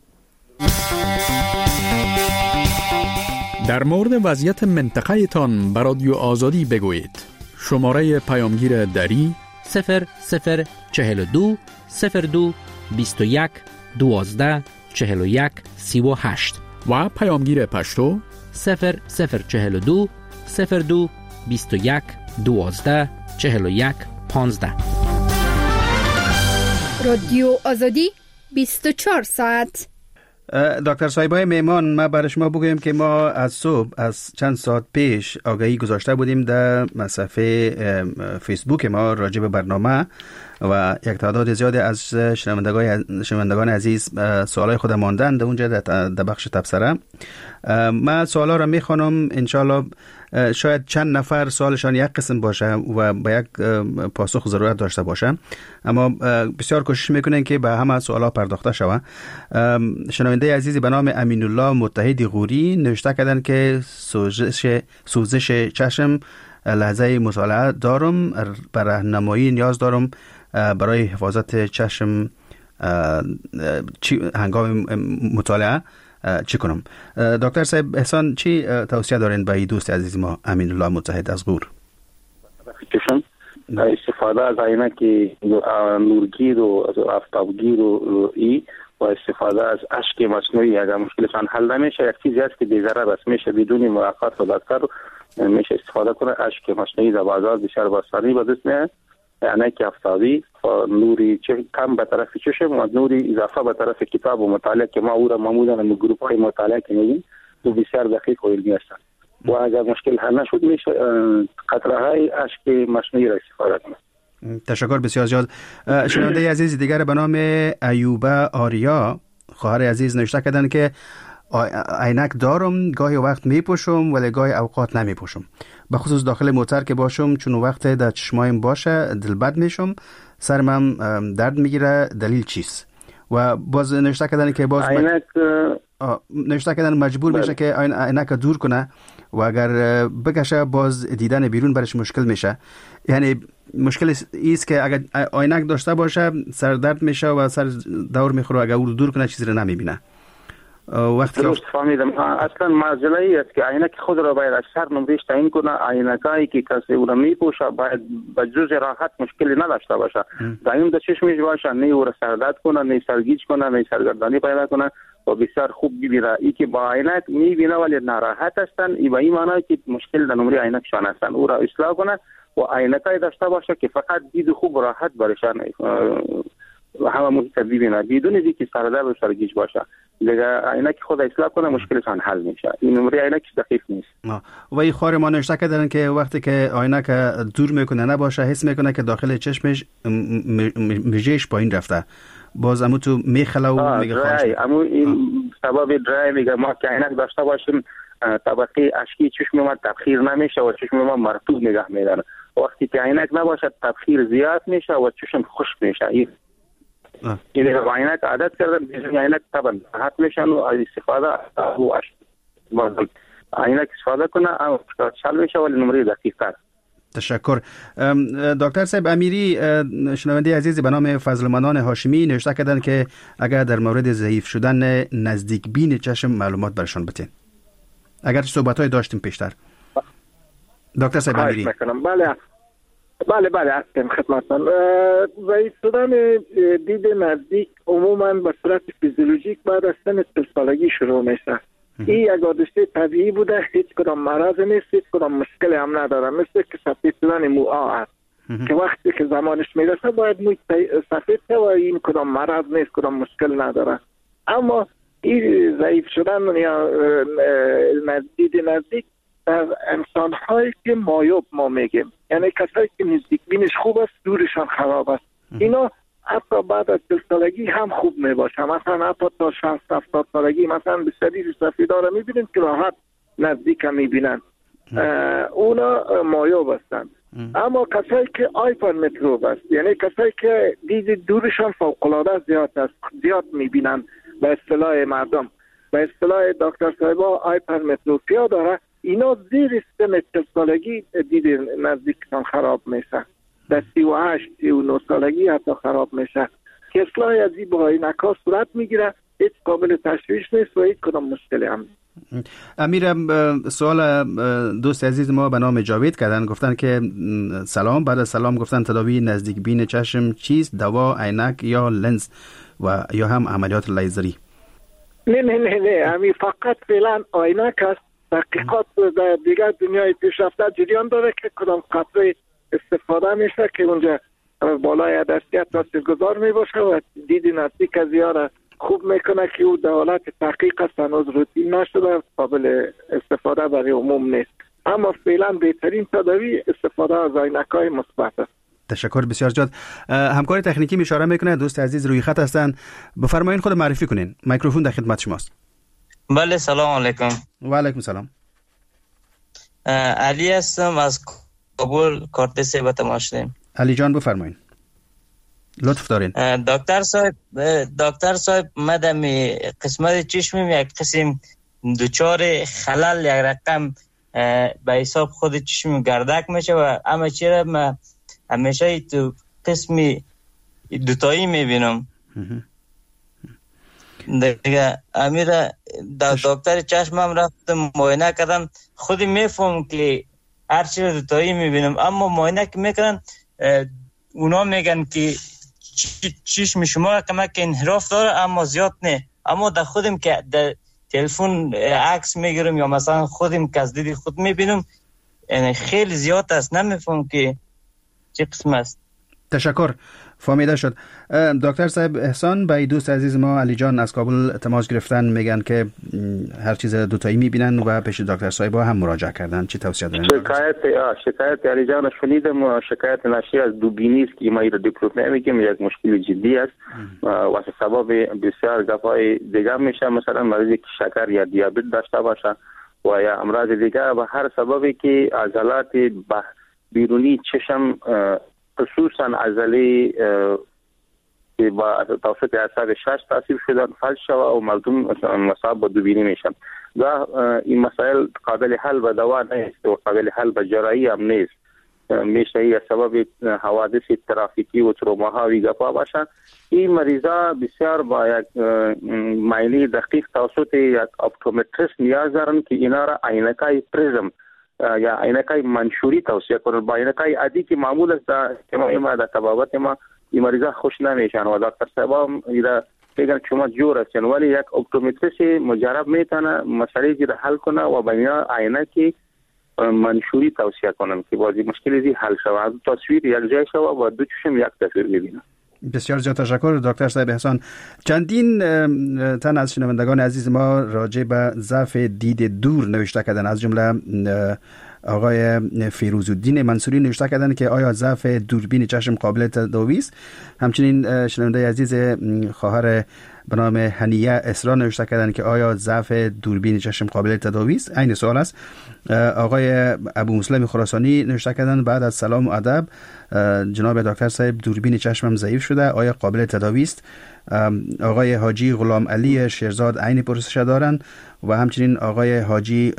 Speaker 10: در مورد وضعیت منطقه تان بر رادیو آزادی بگویید. شماره پیامگیر دری 0042 02 21 12 41 38 و پیامگیر پشتو 0042 02 21 12 41 15.
Speaker 7: رادیو آزادی 24 ساعت.
Speaker 3: دکتر صاحبای میمان، ما برای شما بگویم که ما از صبح از چند ساعت پیش آگهی گذاشته بودیم در صفحه فیسبوک ما راجع به برنامه و یک تعداد زیادی از شنوندگان عزیز سوالای خود ماندن در اونجا در بخش تبصره. من سوالا را میخوانم، انشالله شاید چند نفر سوالشان یک قسم باشه و به یک پاسخ ضرورت داشته باشه، اما بسیار کوشش میکنن که به همه سوالا پرداخته شود. شنونده عزیزی به نام امین الله متحدی غوری نوشته کردن که سوزش چشم لحظه مطالعه دارم، برای راهنمایی نیاز دارم برای حفاظت چشم هنگام مطالعه چی کنم؟ دکتر صاحب احسان چی توصیه دارین به دوست عزیز ما امین الله متحد از غور؟
Speaker 5: استفاده از عینک نورگیر و آفتابگیر و و استفاده از اشک مصنوعی اگر مشکلشان حل نمیشه، یک چیزی است که بی‌ضرر است، میشه بدون ملاقات با دکتر میشه استفاده کنه. اشک مصنوعی در بازار بسیار بازسازی به دست میاد، عینک آفتابی نوری کم به طرف چشم و نوری اضافه به طرف کتاب و مطالعه که ما او را معمولا در گروه های مطالعه که میگیم تو بسیار دقیق و علمی هستند و اگر مشکل حل نشد میشه قطره های اشک مصنوعی را استفاده کنه.
Speaker 3: تشکر بسیار زیاد. شنونده عزیز دیگر به نام ایوبه آریا، خواهر عزیز نوشته کردن که عینک دارم، گاهی وقت میپوشم ولی گاهی اوقات نمیپوشم، به خصوص داخل موتر که باشم، چون وقت در چشمایم باشه دلبد میشم، سرم درد میگیره، دلیل چیست؟ و باز نوشته کردن که باز نوشته کردن مجبور میشه که عینک دور کنه و اگر بکشه باز دیدن بیرون برش مشکل میشه. یعنی مشکل ایست که اگر عینک داشته باشه سر درد میشه و سر دور میخوره، اگر او دور کنه چیزی رو نمیبینه. وقتی
Speaker 5: درست فهمیدم. اصلا مسئله است که عینک خود را باید از سر نمرش تعیین کنه. عینکایی که کسی او را میپوشه باید به جز راحت مشکلی نداشته باشه، دائم در چشمش باشه، نه او را سردرد کنه، نه سرگیج کنه، نه سرگردانی پیدا کنه و بسیار خوب ببینه. ای که با عینک میبینه ولی ناراحت هستن، ای به این معنی که مشکل در نمره عینکشان هستن، او را اصلاح کنه و عینکای داشته باشه که فقط دید خوب و راحت برشان و همه محیط ببینه بدون دیگه که سردرد و سرگیج باشه. دیگه عینک خود اصلاح کنه مشکلشان حل میشه. این نمره عینک دقیق نیست.
Speaker 3: و این خور ما نوشته کردن که وقتی که عینک دور میکنه نباشه حس میکنه که داخل چشمش مژهش پایین رفته، باز امو تو میخله و میگه خواهش
Speaker 5: امو این سبب درای میگه ما که عینک داشته باشیم طبقه اشکی چشم ما تبخیر نمیشه و چشم ما مرطوب نگه میداره. وقتی که عینک نباشه تبخیر زیاد میشه و چشم خشک میشه. این عینک عادت کردن بدون عینک طبعا راحت میشن و استفاده او عینک استفاده کنه او شل میشه ولی نمره دقیق تر.
Speaker 3: تشکر. دکتر صاحب امیری شنونده عزیزی به نام فضلمنان هاشمی نوشته کردن که اگر در مورد ضعیف شدن نزدیک بین چشم معلومات برشان بتین. اگر صحبت‌های داشتیم پیشتر. دکتر صاحب امیری.
Speaker 4: بله هستم خدمتتان. ضعیف شدن دید نزدیک عموما به صورت فیزیولوژیک بعد از سن 30 سالگی شروع میشه. این یک حادثه طبیعی بوده، هیچ کدام مرض نیست، هیچ کدام مشکلی هم نداره. مثل که سفید شدن موها است که وقتی که زمانش میرسه باید موی سفید شه و این کدام مرض نیست، کدام مشکل نداره. اما این ضعیف شدن یا دید نزدیک در انسان‌هایی که معیوب ما میگیم، یعنی کسایی که نزدیک بینش خوب است دورشان خراب است، اینا حتی بعد از 40 سالگی هم خوب میباشه. مثلا حتی تا 60-70 سالگی مثلا به شدید سفیدا رو میبینیم که راحت نزدیک هم میبینن، اونا معیوب هستند. اما کسایی که هایپرمتروپ است، یعنی کسایی که دید دورشان فوق‌العاده زیاد میبینن، به اصطلاح مردم، به اصطلاح دکتر صاحبا هایپرمتروپیا داره، اینا زیر سن 40 سالگی دید نزدیکشان خراب میشه. در 38-39 سالگی حتی خراب میشه که اصلاح از این با عینک‌ها صورت میگیره، هیچ قابل تشویش نیست و هیچ کدام مشکلی هم نیست.
Speaker 3: امیرم سوال دوست عزیز ما به نام جاوید کردن، گفتن که سلام، بعد از سلام گفتن تداوی نزدیک بین چشم چیست؟ دوا، عینک یا لنز و یا هم عملیات لیزری؟
Speaker 4: نه همین فقط فعلا عینک است. تحقیقات در دیگر دنیای پیشرفته جریان داره که کدام قطره استفاده میشه که اونجا بالای عدسیت تاثیرگذار میباشه و دید نزدیک از یاره خوب میکنه که او در حالت تحقیق است، هنوز روتین نشده، قابل استفاده برای عموم نیست. اما فعلا بهترین تداوی استفاده از عینک‌های مثبت است.
Speaker 3: تشکر بسیار زیاد. همکار تکنیکی اشاره میکنه دوست عزیز روی خط هستن، بفرمایید خود معرفی کنین. میکروفون در خدمت شماست.
Speaker 11: بله سلام علیکم.
Speaker 3: و علیکم سلام.
Speaker 11: علی هستم از کابل، کارت سیبت ماشین.
Speaker 3: علی جان بفرمایید. لطف دارین.
Speaker 11: دکتر صاحب مدام قسمت چشمم یک قسم دوچار خلل یک رقم به حساب خود چشمم گردک میشه و اما چرا من همیشه تو قسمی دوتایی میبینم. دیگه امیر دکتر چشمم رفتم معاینه کردم، خودی میفهم که هر چیز دوتایی میبینم، اما معاینه که میکنن اونا میگن که چشم شما کمک انحراف داره اما زیاد نه، اما در خودم که در تلفن عکس میگیرم یا مثلا خودم که از دید خود میبینم یعنی خیلی زیاد است، نمیفهم که چه قسم است.
Speaker 3: تشکر، فهمیده شد. دکتر صاحب احسان به دوست عزیز ما علی جان از کابل تماس گرفتن، میگن که هر چیز دوتایی میبینن و پیش دکتر صاحب هم مراجعه کردن. چی توصیه دارین؟
Speaker 5: شکایت علی جان شنیدم، شکایت ناشی از دوبینی است که ما این دیپلوم میگیم، یک مشکل جدی است و سبب بسیار گپای دیگه میشه، مثلا مریضی که شکر یا دیابت داشته باشه و یا امراض دیگه و هر سببی که عضلات بیرونی چشم خصوصا عضله که با توسط اعصاب شش تاثیر شدن فلج شود و مردم مصاب به دوبینی میشن و این مسائل قابل حل به دوا نیست و قابل حل به جراحی هم نیست. میشه یا سبب حوادث ترافیکی و تروماهایی گپا باشه. این مریضا بسیار با یک معاینه دقیق توسط یک اپتومتریست نیاز دارن که اینا را عینکای پریزم یا عینکای منشوری توصیه کنن. با عینکای عادی که معمول است ما در طبابت ما این مریضا خوش نمیشن و دکتر صاحب اینا میگن شما جور هستین، ولی یک اپتومتریست مجرب میتونه مسئله را حل کنه و با اینا عینکی منشوری توصیه کنن که بازی مشکلی زی حل شود. تصویر یک جای شود و دو چشم یک تصویر ببینن.
Speaker 3: بسیار زیاد تشکر دکتر صاحب احسان. چندین تن از شنوندگان عزیز ما راجع به ضعف دید دور نوشته کردن، از جمله آقای فیروزالدین منصوری نوشته کردن که آیا ضعف دوربین چشم قابل تداوی است. همچنین شنونده عزیز خواهر به نام هنیه اسرا نوشته کردن که آیا ضعف دوربین چشم قابل تداوی است. این سوال است. آقای ابو مسلم خراسانی نوشته کردن بعد از سلام و ادب جناب دکتر صاحب دوربین چشمم ضعیف شده، آیا قابل تداوی است؟ آقای حاجی غلام علی شیرزاد عین پرسش دارن و همچنین آقای حاجی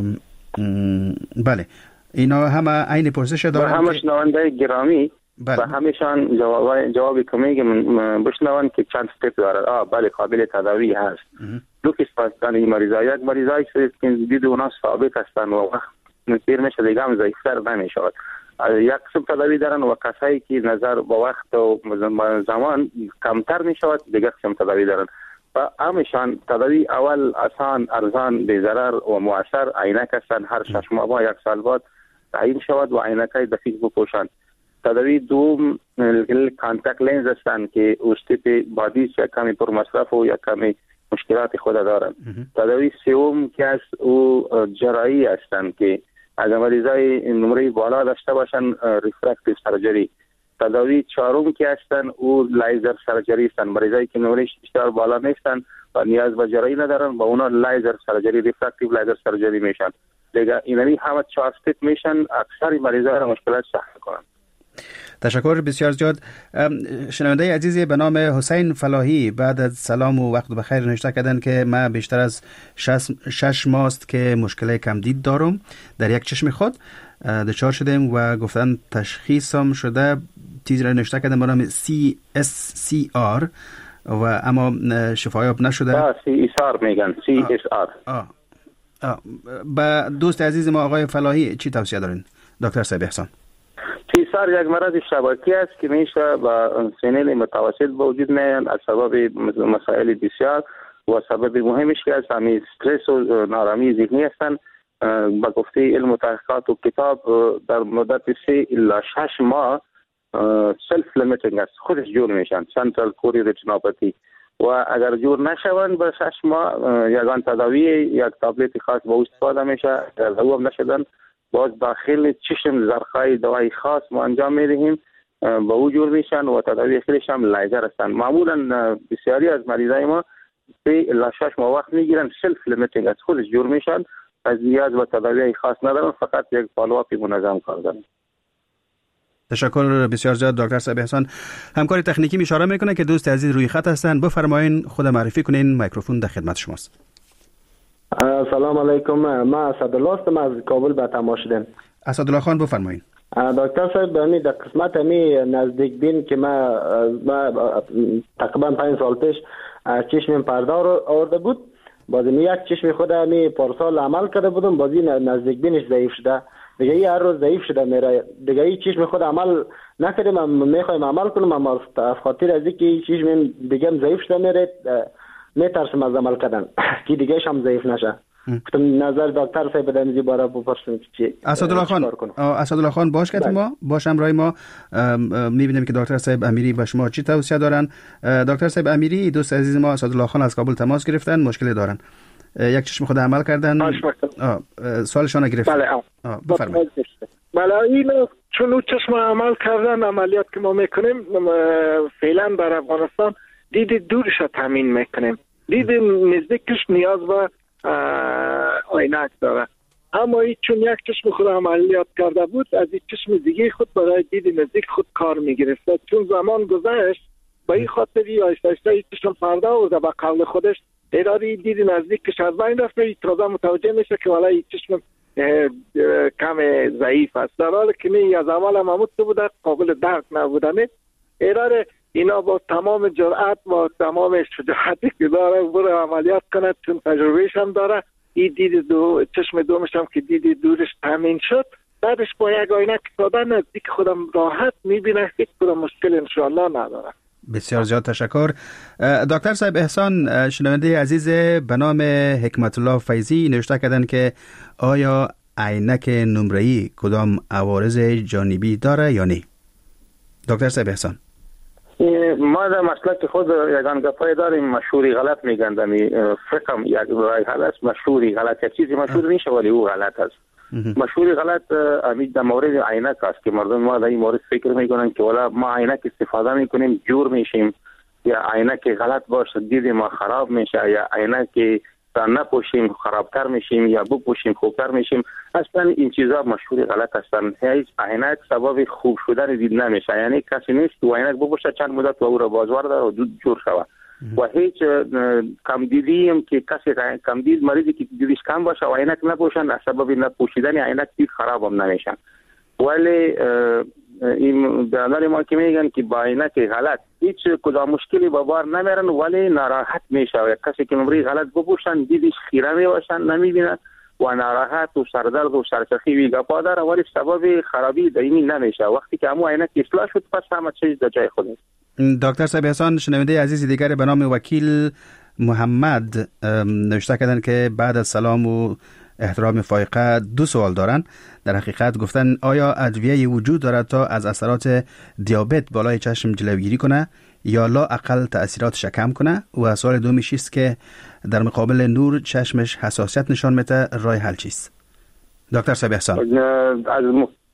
Speaker 3: بله اینا همه عین پرسش دارن.
Speaker 5: همه شنونده گرامی و همیشان جوابی که میگم بشنون که چند استپ داره. بله قابل تداوی هست. دو قسم هستن این مریضا. یک مریضایی که دید اونا ثابت هستن و وقت پیر میشه دیگه هم ضعیفتر نمیشود. یک قسم تداوی دارن و کسایی که نظر با وقت و زمان کمتر میشود دیگه قسم تداوی دارن. و همیشان تداوی اول آسان، ارزان، بی ضرر و مؤثر عینک هستن. هر 6 ماه یک سال بعد تعیین شود و عینکای دقیق بپوشند. تداوی دوم کانتاکت لنز هستند که اوستیپ بادی یا کمی پر مصرف و یا کمی مشکلات خود دارند. تداوی سوم که است او جراحی هستند که از مریضای نمره بالا داشته باشند، ریفرکتیو سرجری. تداوی چهارم که هستند او لیزر سرجری هستند. مریضایی که نمره بسیار بالا نیستند و نیاز به جراحی ندارن با اونا لیزر سرجری، ریفرکتیو لیزر سرجری میشن. دیگه اینمی همه 4 استپ میشن. اکثر مریضا را مشکلات سخت کنند.
Speaker 3: تشکر بسیار زیاد. شنونده عزیزی به نام حسین فلاحی بعد از سلام و وقت بخیر نوشته کردن که ما بیشتر از 6 ماست که مشکل کمدید دارم در یک چشم خود دچار شدیم و گفتن تشخیصم شده. چیزی را نوشته کردن به نام CSCR و اما شفایاب نشده.
Speaker 5: CSR میگن CSR.
Speaker 3: با دوست عزیز ما آقای فلاحی چی توصیه دارین دکتر صاحب احسان؟
Speaker 5: CSR یک مرض شبکی است که میشه با سنین متوسط به وجود میاد از سبب مسائل بسیار و سبب مهمش که از همین استرس و نارامی ذهنی هستند. با گفته علم و تحقیقات و کتاب در مدت 3 الی 6 ماه سلف لیمیتینگ است، خودش جور میشن، سنترال کوری ریتینوپاتی. و اگر جور نشوند به 6 ماه یگان تداوی یک تابلت خاص با استفاده میشه. اگر او هم نشدن باز داخل چشم زرخای دوای خاص ما انجام میدهیم با او جور میشن و تداوی اخیرش هم لیزر هستن. معمولا بسیاری از مریضای ما 3 الی 6 ماه وقت میگیرن، سلف لیمیتینگ از خودش جور میشن، از نیاز به تداوی خاص ندارن، فقط یک فالوآپ منظم کار دارن.
Speaker 3: تشکر بسیار زیاد دکتر صاحب احسان. همکار تکنیکی اشاره میکنه که دوست عزیز روی خط هستن. بفرمایین خود معرفی کنین، میکروفون در خدمت شماست.
Speaker 12: سلام علیکم، ما اسدالله هستم از کابل به تماس شدم.
Speaker 3: اسدالله خان بفرمایین.
Speaker 12: دکتر صاحب در قسمت همی نزدیک بین که ما تقریبا 5 سال پیش چشم پرده آورده بود، باز یک چشم خود همی پارسال عمل کرده بودم، بازی نزدیک بینش ضعیف شده، دیگه هر روز ضعیف شده میره، دیگه این چشم خود عمل نکردیم، میخوایم عمل کنم اما از خاطر از اینکه چشم دیگه هم ضعیف شده میره میترسم از عمل کردن که دیگه هم ضعیف نشه. گفتم نظر دکتر صاحب در این باره بپرسم چی
Speaker 3: اسدالله خان. اسدالله خان باش کردیم ما باش همراه ما میبینیم که دکتر صاحب امیری به شما چی توصیه دارن. دکتر صاحب امیری دوست عزیز ما اسدالله خان از کابل تماس گرفتن، مشکلی دارن، یک چشم خود عمل کردن، سوالشان گرفتن.
Speaker 4: بله
Speaker 3: بفرمایید.
Speaker 4: بله این چون چشم عمل کردن عملیات که ما میکنیم فعلا در افغانستان دید دورش را تامین میکنیم، دید نزدیکش نیاز به عینک داره، اما این چون یک چشم خود عملیات کرده بود از این چشم دیگه خود برای دید نزدیک خود کار میگرفت. چون زمان گذشت با این خاطری آیسته آیسته چشم پرده و به قول خودش ارادی دید نزدیکش از بین رفت، تازه متوجه میشه که والا این چشم کم ضعیف است، در حالی که نه از اول هم همون بوده قابل درک نبودنه. ایران اینا با تمام جرأت با تمام شجاعتی که داره برای عملیات کنه، چون تجربهش هم داره. این دید چشم دومش هم که دید دورش تامین شد، بعدش با یک آینه که ساده نزدیک خودم راحت میبینه، هیچ کدام مشکل انشاءالله نداره.
Speaker 3: بسیار زیاد تشکر. دکتر صاحب احسان، شنونده عزیز به نام حکمت الله فیضی نوشته کردن که آیا عینک نمره‌ای کدام عوارض جانبی داره یا نه؟ دکتر صاحب احسان.
Speaker 5: ما در مسلک خود یگان گپای داریم، مشهوری غلط میگن، دمی فکرم یک رای غلط، مشهوری غلط، یک چیزی مشهور میشه ولی او غلط است. مشهوری غلط امید در مورد عینک است که مردم ما در این مورد فکر میکنن که والا ما عینک استفاده میکنیم جور میشیم، یا عینک غلط باشه دید ما خراب میشه، یا عینک تا نپوشیم خرابتر میشیم یا بپوشیم خوبتر میشیم. اصلا این چیزا مشهور غلط هستند. هیچ عینک سبب خوب شدن دید نمیشه، یعنی کسی نیست که عینک بپوشه چند مدت و او را بازوار داره و جور شود. و هیچ کم دیدی هم که کسی کم دید مریضی که دیدش کم باشه و عینک نپوشن از سبب نپوشیدن عینک دید خراب هم نمیشن. ولی این بیانات ما که میگن که با عینک غلط هیچ کدام مشکلی با بار نمیرن ولی ناراحت میشه و کسی که نمره غلط بپوشن دیدش خیره میباشن نمیبینن و ناراحت و سردرد و سرسخی ویگا پادر ولی سبب خرابی دائمی نمیشه. وقتی که همون عینک اصلاح شد پس همه چیز در جای خود است.
Speaker 3: دکتر صاحب احسان، شنونده عزیز دیگر به نام وکیل محمد نوشته کردن که بعد از سلام و احترام فائقه 2 سوال دارن. در حقیقت گفتن آیا ادویه وجود دارد تا از اثرات دیابت بالای چشم جلوگیری کنه یا لا اقل تأثیراتش کم کنه؟ و سوال دومیش است که در مقابل نور چشمش حساسیت نشان میده، راه حل چیست؟ دکتر صاحب احسان.
Speaker 5: از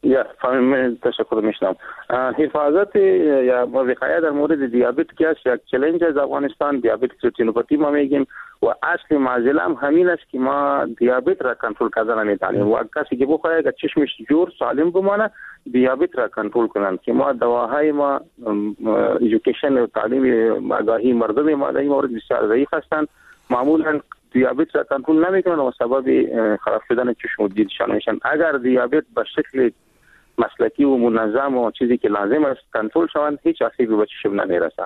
Speaker 5: تشکر میشنم. حفاظت یا وقایه در مورد دیابت که است یک چالش از افغانستان، دیابت ریتینوپاتی ما میگیم و اصل معضله هم همین است که ما دیابت را کنترل کردن نمیتونیم و کسی که بخواد که چشمش جور سالم بمانه دیابت را کنترل کنن که ما دواهای ما ایژوکیشن و تعلیم آگاهی مردم ما در این مورد بسیار ضعیف هستند، معمولا دیابت را کنترل نمیکنن و سبب خراب شدن چشم و دیدشان میشن. اگر دیابت به شکل مسلکی و منظم و چیزی که لازم است کنترل شوند هیچ آسیبی به چشم نمیرسه.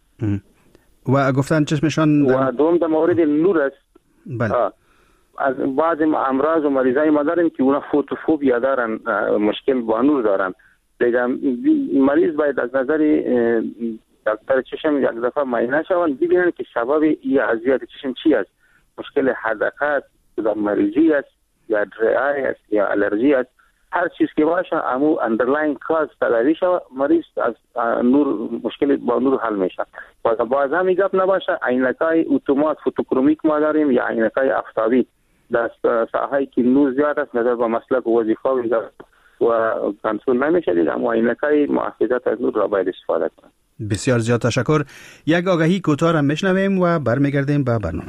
Speaker 3: و گفتن چشمشان
Speaker 5: و دوم در مورد نور است.
Speaker 3: بله.
Speaker 5: از بعض امراض و مریضای ما داریم که اونا فوتوفوبیا دارن، مشکل با نور دارن. دیگه مریض باید از نظر دکتر چشم یک دفعه معاینه شوند ببینن که سبب این اذیت چشم چی است. مشکل حدقه است، یا مریضی است، یا درعی است، یا الرژی است. هر چیز که باشه امو اندرلاین کاز تداوی شود مریض از نور مشکل با نور حل میشه. باز هم گپ نباشه عینکای اتومات فوتوکرومیک ما داریم یا عینکای آفتابی در ساحه‌ای که نور زیاد است نظر به مسلک و وظیفه و کنترل نمیشه دیگه اما عینکای محافظت از نور را باید استفاده کنیم.
Speaker 3: بسیار زیاد تشکر. یک آگهی کوتاه هم میشنویم و برمیگردیم به برنامه.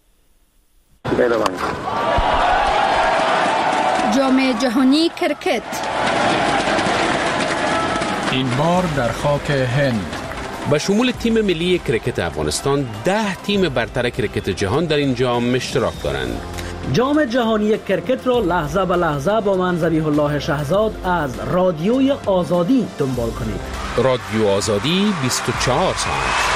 Speaker 7: جام جهانی کرکت
Speaker 10: این بار در خاک هند.
Speaker 6: به شمول تیم ملی کرکت افغانستان 10 تیم برتر کرکت جهان در این جام اشتراک دارند.
Speaker 13: جام جهانی کرکت را لحظه به لحظه با من ذبیح الله شهزاد از رادیوی آزادی دنبال کنید.
Speaker 6: رادیو آزادی 24 ساعت.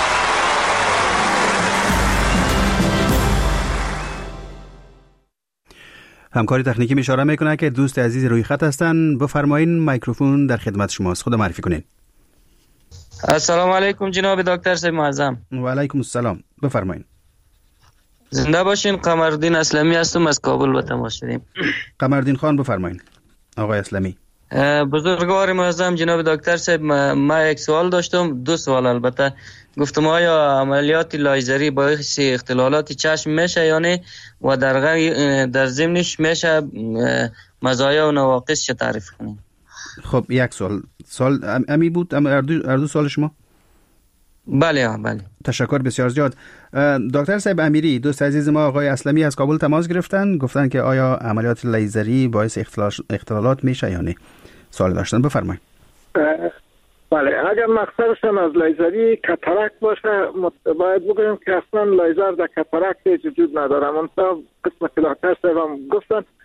Speaker 3: همکاری تکنیکی اشاره میکنه که دوست عزیز روی خط هستن. بفرمایین میکروفون در خدمت شماست. خود معرفی کنین.
Speaker 11: السلام علیکم جناب دکتر صاحب معظم.
Speaker 3: و علیکم السلام. بفرمایین.
Speaker 11: زنده باشین. قمرالدین اسلمی هستم از کابل به تماس شدیم.
Speaker 3: قمرالدین خان بفرمایین. آقای اسلمی.
Speaker 11: بزرگوار معظم جناب دکتر صاحب ما یک سوال داشتم، 2 سوال البته. گفتم آیا عملیات لایزری باعث اختلالات چشم میشه یا نه و در ضمنش میشه مزایا و نواقص چه تعریف کنین؟
Speaker 3: خب یک سوال امی بود اردو سوال شما؟
Speaker 11: بله.
Speaker 3: تشکر بسیار زیاد. دکتر صاحب امیری، دوست عزیز ما آقای اسلمی از کابل تماس گفتن که آیا عملیات لیزری باعث اختلالات میشه یا نه؟ سوال داشتن، بفرمایید.
Speaker 4: بله، اگر مقصدشان از لیزری کاتاراکت باشه باید بگویم که اصلا لیزر در کاتاراکت وجود نداره. منتها قسم که دکتر صاحب هم گفتن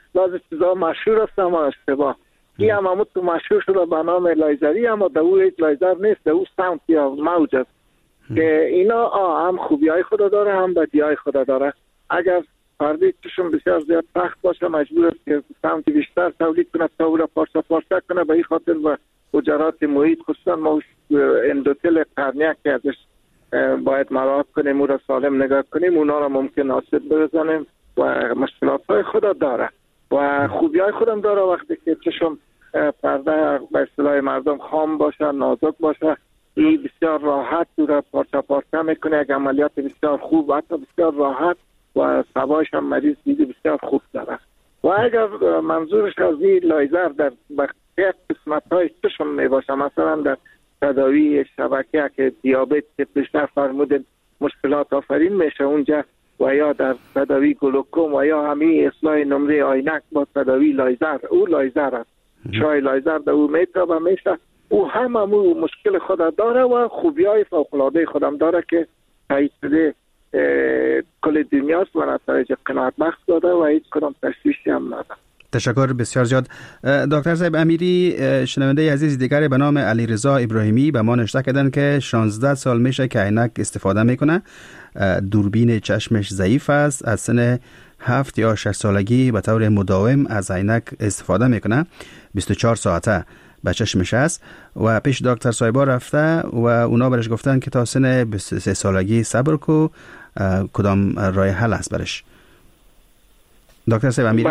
Speaker 4: بعض چیزا مشهور است اما اشتباه. این هم تو مشهور شده به نام لایزری، اما در او هیچ لایزر نیست، در او ساوند یا موج است که اینا هم خوبی های خدا داره هم بدی های خدا داره. اگر فردی چشم بسیار زیاد سخت باشه مجبور است که ساوند بیشتر تولید کنه تا او را پارچه پارچه کنه، به این خاطر و حجرات محیط خصوصا ما اندوتل قرنیه که ازش باید مراعات کنیم، او را سالم نگاه کنیم، اونا را ممکن آسیب برسانیم و مشکلات های خدا داره و خوبی های خودم داره. وقتی که چشم پرده به اصطلاح مردم خام باشه، نازک باشه، این بسیار راحت او را پارچه پارچه میکنه، یک عملیات بسیار خوب، حتی بسیار راحت و سوایش هم مریض دیده بسیار خوب داره. و اگر منظورش از این لایزر در بقیه قسمت های چشم می باشه، مثلا در تداوی شبکه که دیابت که بیشتر فرمودن مشکلات آفرین میشه اونجا، و یا در تداوی گلوکوم و یا همین اصلاح نمره عینک با تداوی لایزر، او لایزر است، شای لایزر در او میتابه میشه، او هم مشکل خود داره و خوبی های فوق‌العاده خودم داره که تایید شده کل دنیاست و نتایج قناعت بخش داده و هیچ کدام تشویشی هم نداره.
Speaker 3: تشکر بسیار زیاد. دکتر صاحب امیری، شنونده عزیز دیگری به نام علیرضا ابراهیمی به ما نوشته کردن که 16 سال میشه که عینک استفاده میکنه، دوربین چشمش ضعیف است، از سن 7 یا 6 سالگی به طور مداوم از عینک استفاده میکنه، 24 ساعته به چشمش است و پیش دکتر صاحبا رفته و اونا برش گفتن که تا سن 23 سالگی صبر کو، کدام راه حل است برش؟ دکتر صاحب امیری؟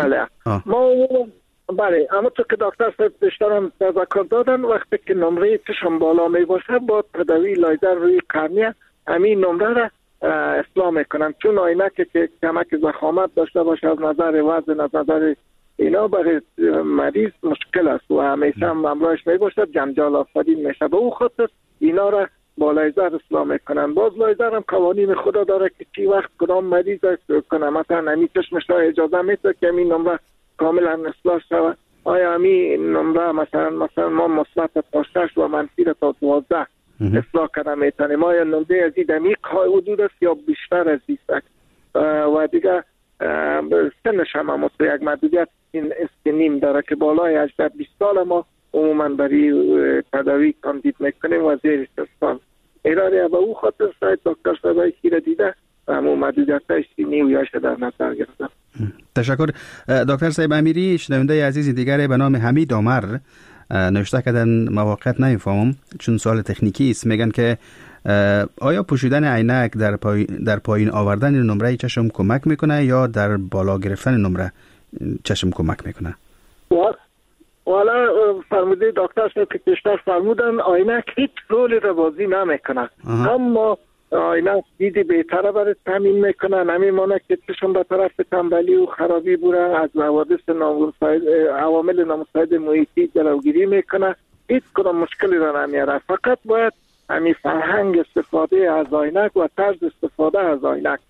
Speaker 4: بله اما تو که دکتر صاحب بیشترم تذکر دادن، وقتی که نمره چشم بالا می باشه با تداوی لایزر روی قرنیه همین نمره را اصلاح میکنن، چون عینک که کمک ضخامت داشته باشه از نظر وزن، از نظر اینا برای مریض مشکل است و همیشه هم همراهش می باشه جنجال آفرین میشه. به او خاطر اینا را با لایزر اصلاح میکنن. باز لایزر هم قوانین خدا داره که چی وقت کدام مریض کنه، مثلا همین چشمش را اجازه میده که همین نمره کاملا اصلاح شود، آیا همین نمره مثلا ما مثبت تا 6 و منفی تا 12 اصلاح کنه میتونیم، آیا نمره از این دمی حدود است یا بیشتر از این و دیگه سنش هم یک محدودیت این نیم داره که بالای 18-20 سال ما عموما برای تداوی کاندید میکنیم و زیر 6 سال ایرانی. به او خاطر شاید دکتر صاحبای خیره دیده همون محدودیتش نیویاش در نظر گرفتم.
Speaker 3: تشکر. دکتر صاحب امیری، شنونده عزیز دیگری به نام حمید عمر نوشته کردن موقعیت نمیفهمم چون سوال تکنیکی است، میگن که آیا پوشیدن عینک در پایین آوردن نمره چشم کمک میکنه یا در بالا گرفتن نمره چشم کمک میکنه؟
Speaker 4: والا فرموده دکتر صاحب که پیشتر فرمودن عینک هیچ رولی را بازی نمیکنه، اما عینک دیدی بهتره برای تامین میکنه، نمیمانه که چشم به طرف تنبلی و خرابی بوره، از عوامل نامساعد محیطی جلوگیری میکنه، هیچ کدام مشکلی را نمیاره. فقط باید همین فرهنگ استفاده از عینک و طرز استفاده از عینک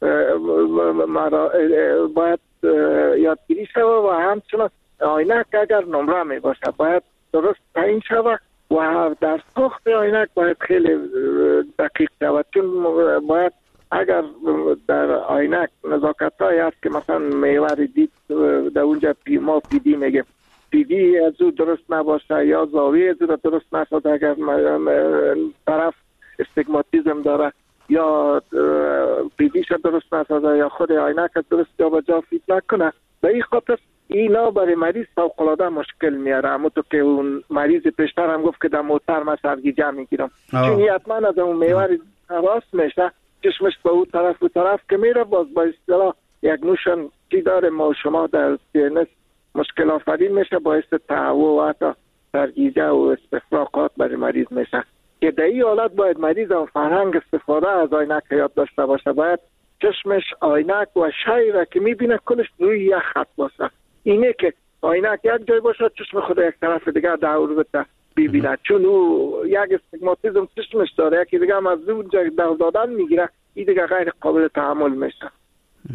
Speaker 4: باید یادگیری شود و همچنان عینک اگر نمره می باشه باید درست تعیین شود و در ساخت عینک باید خیلی دقیق شود، چون باید اگر در عینک نزاکت هایی هست که مثلا میوه دید در اونجا ما پیدی میگه پیدی از او درست نباشه یا زاویه از او درست نشده، اگر طرف استگماتیزم داره یا پیدیش درست نشده یا خود عینک درست جا به جا فیت نکنه، به این خاطر اینا برای مریض فوق‌العاده مشکل میاره. اما تو که اون مریض پیشتر هم گفت که در موتر من سرگیجه میگیرم، چون حتما از اون میوه حواس میشه چشمش به اون طرف که میره، باز با اصطلاح یک نوشن چی داره ما شما در سینس مشکل آفرین میشه، باعث تهوع و حتی سرگیجه و استفراغات برای مریض میشه. که در این حالت باید مریض هم فرهنگ استفاده از عینک یاد داشته باشه، باید چشمش عینک و شی را که میبینه کلش روی یک خط باشه، اینه که عینک یک جای باشه چشم خود یک طرف دیگه دور بده ببینه، چون او یک استگماتیزم چشمش داره، یکی دیگه هم از اونجا دور دادن میگیره، این دیگه غیر قابل تحمل میشه.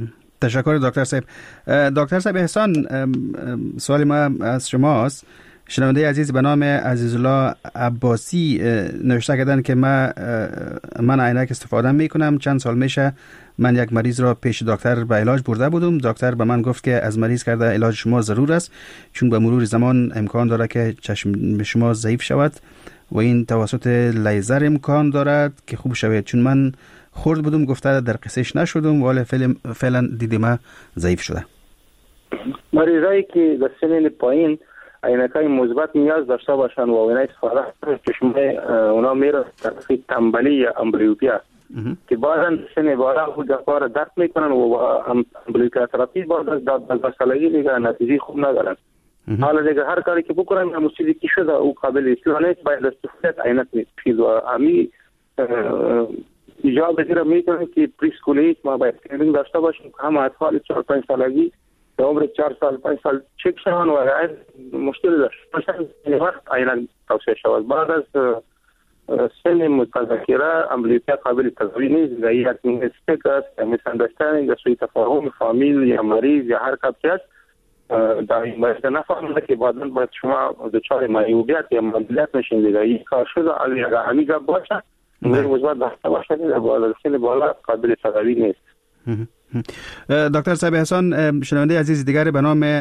Speaker 3: تشکر دکتر صاحب. دکتر صاحب احسان، سوال ما از شماست. شنونده عزیز به نام عزیزالله عباسی نوشته کردن که من عینک استفاده میکنم. چند سال میشه من یک مریض را پیش دکتر به علاج برده بودم. دکتر به من گفت که از مریض کرده علاج شما ضرور است، چون به مرور زمان امکان داره که چشم شما ضعیف شود و این توسط لیزر امکان دارد که خوب شود. چون من خورد بودم گفته در قصهش نشدم ولی فعلا دیدم ضعیف شده.
Speaker 5: مریضایی که در سن پایین عینکای مثبت نیاز داشته باشن و اینا استفاده کنن، چشم اونا میره در تنبلی یا امبلیوپیا که بعضا سن بالا خود دفعه درد میکنن و امبلیوپیا تراپی بعد از 12 سالگی دیگه نتیجه خوب ندارن. حالا دیگه هر کاری که بکنن هم چیزی که شده او قابل اصلاح نیست، باید استفاده عینک چیز و امی ایجاب بگیره میکنه که پریسکولی ما باید ترینینگ داشته باشیم که هم اطفال 4-5 سالگی به عمر 4 سال 5 سال چک شوند و مشکل داشت مثلا وقت عینک توصیه شود. بعد از سن متذکره امبلیوپیا قابل تداوی نیست، یک استیک است مثلا داشتن یا سوی تفاهم فامیل یا مریض یا هر کسی است در این باید نفهمده که بعدا باید شما دچار معیوبیت یا معلولیت نشین دیگه. این کار شده اگر همیگه باشه مثبت داشته باشه در بالا سن بالا قابل تداوی نیست.
Speaker 3: دکتر صاحب احسان شنونده عزیز دیگر به نام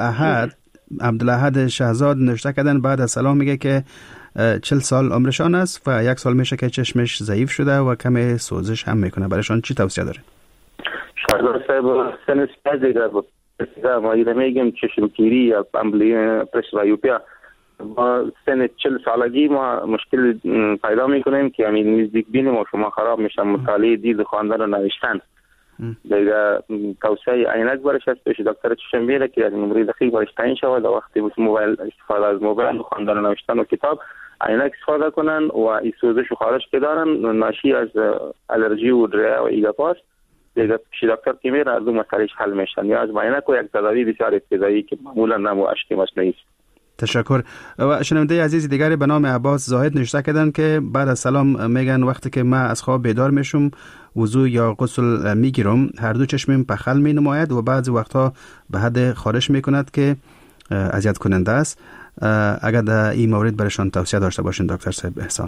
Speaker 3: عبدالاحد شهزاد نوشته کردن بعد از سلام میگه که 40 سال عمرشان است و 1 سال میشه که چشمش ضعیف شده و کم سوزش هم میکنه. برایشان چی توصیه دارین؟
Speaker 5: شهزاد صاحب سن سیاز دیگر بود ما میگیم چشم تیری یا پرسوایوپیا با سن 40 سالگی ما مشکل پیدا میکنیم که همین نزدیک بین ما شما خراب میشن، مطالعه دید خواندن و نوشتن. دیگه توصیه عینک برش است پیش دکتر چشم بیره که از نمره دقیق برش تعیین شود. وقتی موبایل استفاده از موبایل خواندن و نوشتن و کتاب عینک استفاده کنن و این سوزش و خارش که دارن ناشی از الرژی و دریا و ایگاپاس دیگه پیش دکتر که میره از دو مسئلهش حل میشن یا از عینک و یک تداوی بسیار ابتدایی که معمولا نمو اشکی مصنوعی است.
Speaker 3: تشکر. و شنونده عزیز دیگری به نام عباس زاهد نوشته کردن که بعد از سلام میگن وقتی که من از خواب بیدار میشم وضو یا غسل میگیرم هر دو چشمم پخل می نماید و بعضی وقتها به حد خارش میکند که اذیت کننده است. اگر در این مورد برشان توصیه داشته باشین دکتر صاحب احسان.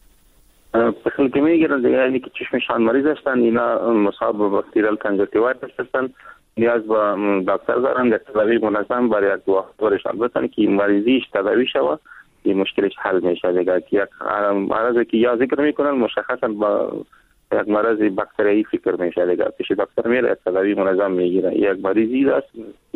Speaker 5: پخل که میگیرن دیگه یعنی که چشمشان مریض هستن، اینا مصاب به باکتریال کنجکتیوایتس هستن، نیاز به دکتر دارن که تداوی منظم برای یک وقت دورشان بتن که مریضیش تداوی شود این مشکلش حل میشه. دیگه که یک مرضی که یا ذکر میکنن مشخصا با یک مرض باکتریایی فکر میشه دیگه پیش دکتر میره تداوی منظم میگیره. یک مریضی است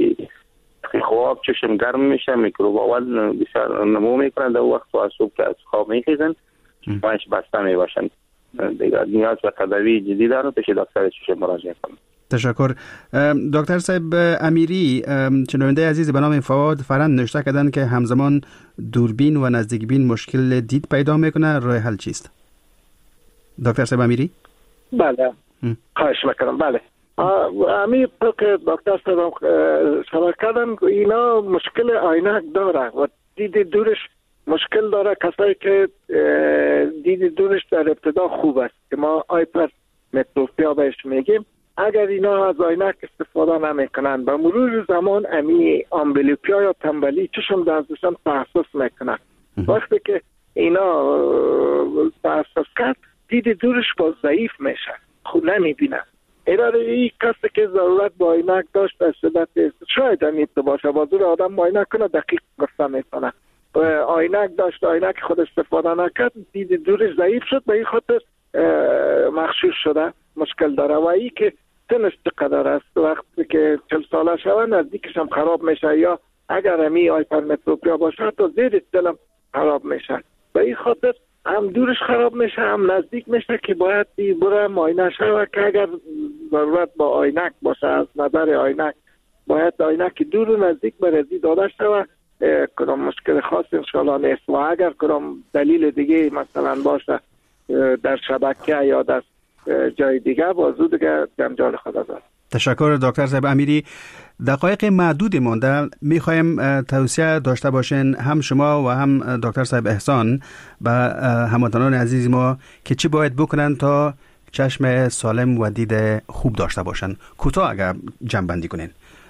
Speaker 5: که خواب چشم گرم میشه، میکروب اول بسیار نمو میکنه در وقت و صبح که از خواب میخیزن چشمش بسته میباشن دیگه نیاز به تداوی جدی دارن پیش دکتر چشم مراجعه کنن.
Speaker 3: تشکر. دکتر صاحب امیری شنونده عزیز به نام فواد فرند نوشته کردن که همزمان دوربین و نزدیک بین مشکل دید پیدا میکنه، راه حل چیست؟ دکتر صاحب امیری؟
Speaker 4: بله خواهش میکنم. بله امیر که دکتر صاحب شما کردن اینا مشکل عینک داره و دید دورش مشکل داره. کسایی که دید دورش در ابتدا خوب است که ما هایپر متروپیا بهش میگیم، اگر اینا از عینک استفاده نمیکنن به مرور زمان امی امبلیوپیا یا تنبلی چشم دستشان تحسس میکنن. وقتی که اینا تحسس کرد دید دورش با ضعیف میشه، خوب نمیبینن. این کسی که ضرورت با عینک داشت در صورت شاید همیت باشه با دور آدم با عینک کنه دقیق گفته میکنه عینک داشت عینک خود استفاده نکرد دید دورش ضعیف شد به این خاطر مغشوش شده مشکل داره. و این که سنش چقدر است وقتی که 40 ساله شوه نزدیکش هم خراب میشه یا اگر همی هایپرمتروپیا باشه تا زیر دلم خراب میشه. به این خاطر هم دورش خراب میشه هم نزدیک میشه که باید بره معاینه شوه که اگر ضرورت با عینک باشه از نظر عینک باید عینک دور و نزدیک برزی داده شوه. کدام مشکل خاص انشاءالله نیست و اگر کدام دلیل دیگه مثلا باشه در شبکه یا در جای دیگه بازو دیگه جنجال خدا داره. تشکر
Speaker 3: دکتر صاحب امیری. دقایق معدود مانده میخوایم توصیه داشته باشین هم شما و هم دکتر صاحب احسان به هموطنان عزیز ما که چی باید بکنن تا چشم سالم و دید خوب داشته باشن. کوتاه اگر جمع بندی کنین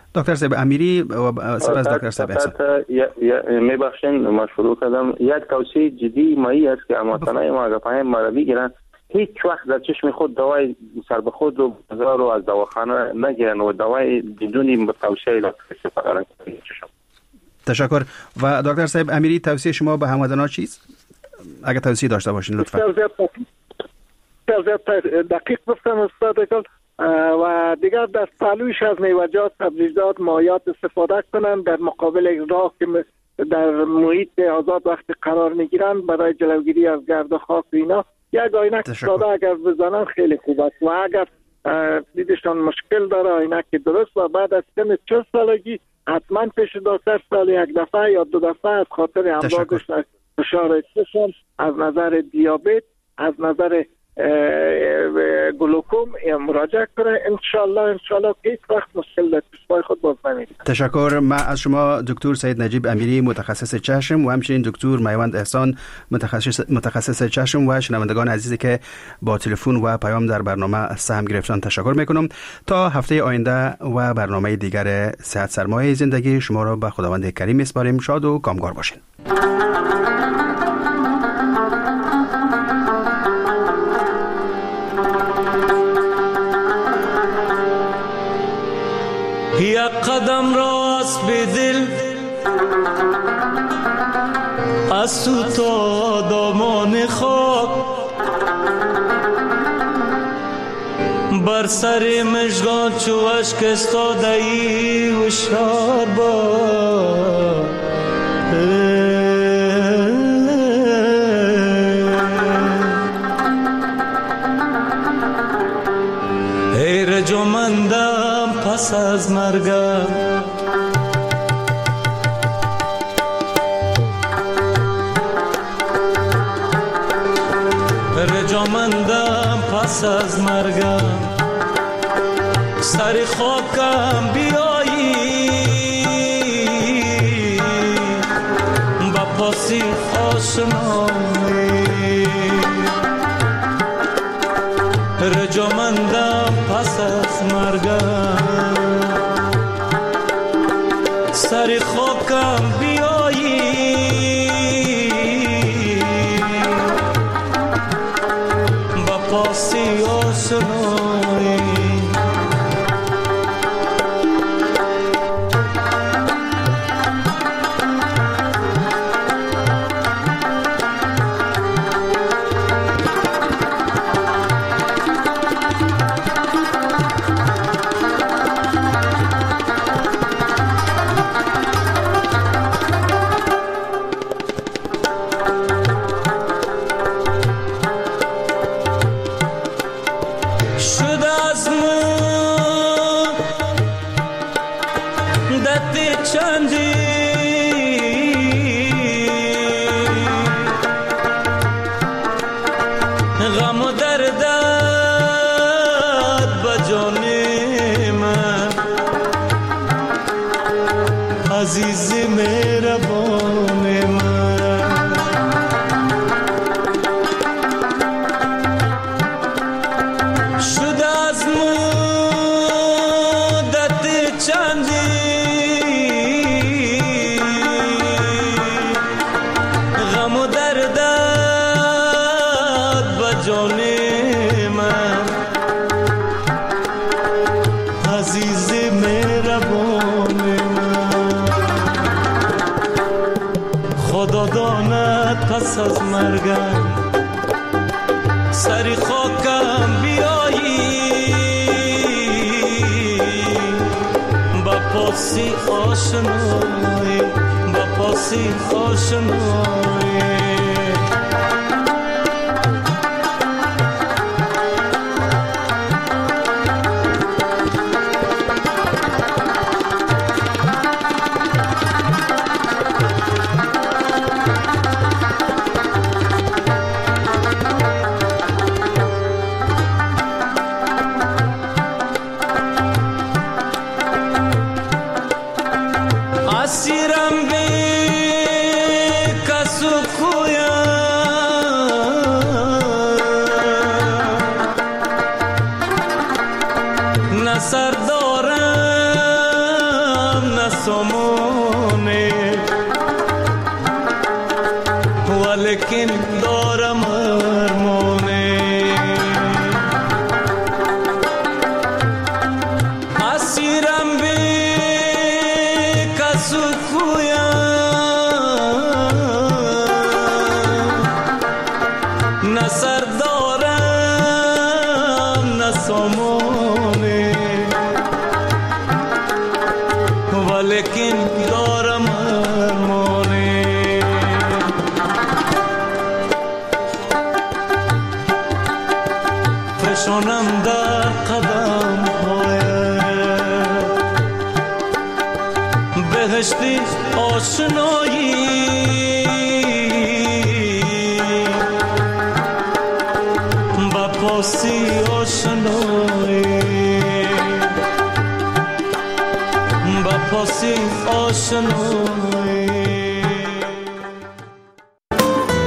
Speaker 3: دکتر صاحب امیری و سپس دکتر صاحب احسان.
Speaker 5: میبخشین ما شروع کردم. یک توصیه جدی مایی است که امواتنای ما اگر پایم مربی گیرن هیچ وقت در چشم خود دوای سر به خود رو بازار رو از دواخانه نگیرن و دوای بدون توصیه استفاده کنن.
Speaker 3: تشکر. و دکتر صاحب امیری توصیه شما به هموطنان چیست؟ اگر توصیه داشته باشین لطفا.
Speaker 4: دقیق گفتم استاد گل. و دیگر در پهلویش از میوه‌جات، سبزیجات، مایعات استفاده کنند در مقابل راه که در محیط آزاد وقتی قرار میگیرند برای جلوگیری از گرد و خاک اینا یک عینک ساده اگر بزنن خیلی خوب است. و اگر دیدشان مشکل داره عینک درست و بعد از سن 40 سالگی حتما پیش دکتر سال یک دفعه یا دو دفعه از خاطر امراضش فشار چشم، از نظر دیابت، از نظر گلوکوم مراجعه کنه. انشالله که هیچ وقت مشکل در چشمای خود باز نمی‌بینه.
Speaker 3: تشکر. من از شما دکتر سید نجیب امیری متخصص چشم و همچنین دکتر میوند احسان متخصص چشم و شنوندگان عزیزی که با تلفن و پیام در برنامه سهم گرفتن تشکر میکنم. تا هفته آینده و برنامه دیگر صحت سرمایه زندگی شما را به خداوند کریم میسپاریم. شاد و کامگار باشین.
Speaker 14: یک قدم راست به دل از تو تا دامان خاک بر سر مژگان چو اشک استاده ای هوشیار باش. ای رجمندم پس از مرگم رجامندم پس از مرگم سر خاکم بیایی با پاسی آشنایی رجامندم پس از مرگم سر خاکم بیایی با پاسی آشنایی پس از مرگم سری خاکم بیایی با پاسی آشنایی با پاسی آشنایی سامانه ولیکن دارم ارمانه اسیرم بی کسو کویم نه سر دارم نه سامانه ولیکن دارم ارمانه فشانم در قدم بهشتی آشنایی با پاسی آشنایی با پاسی آشنایی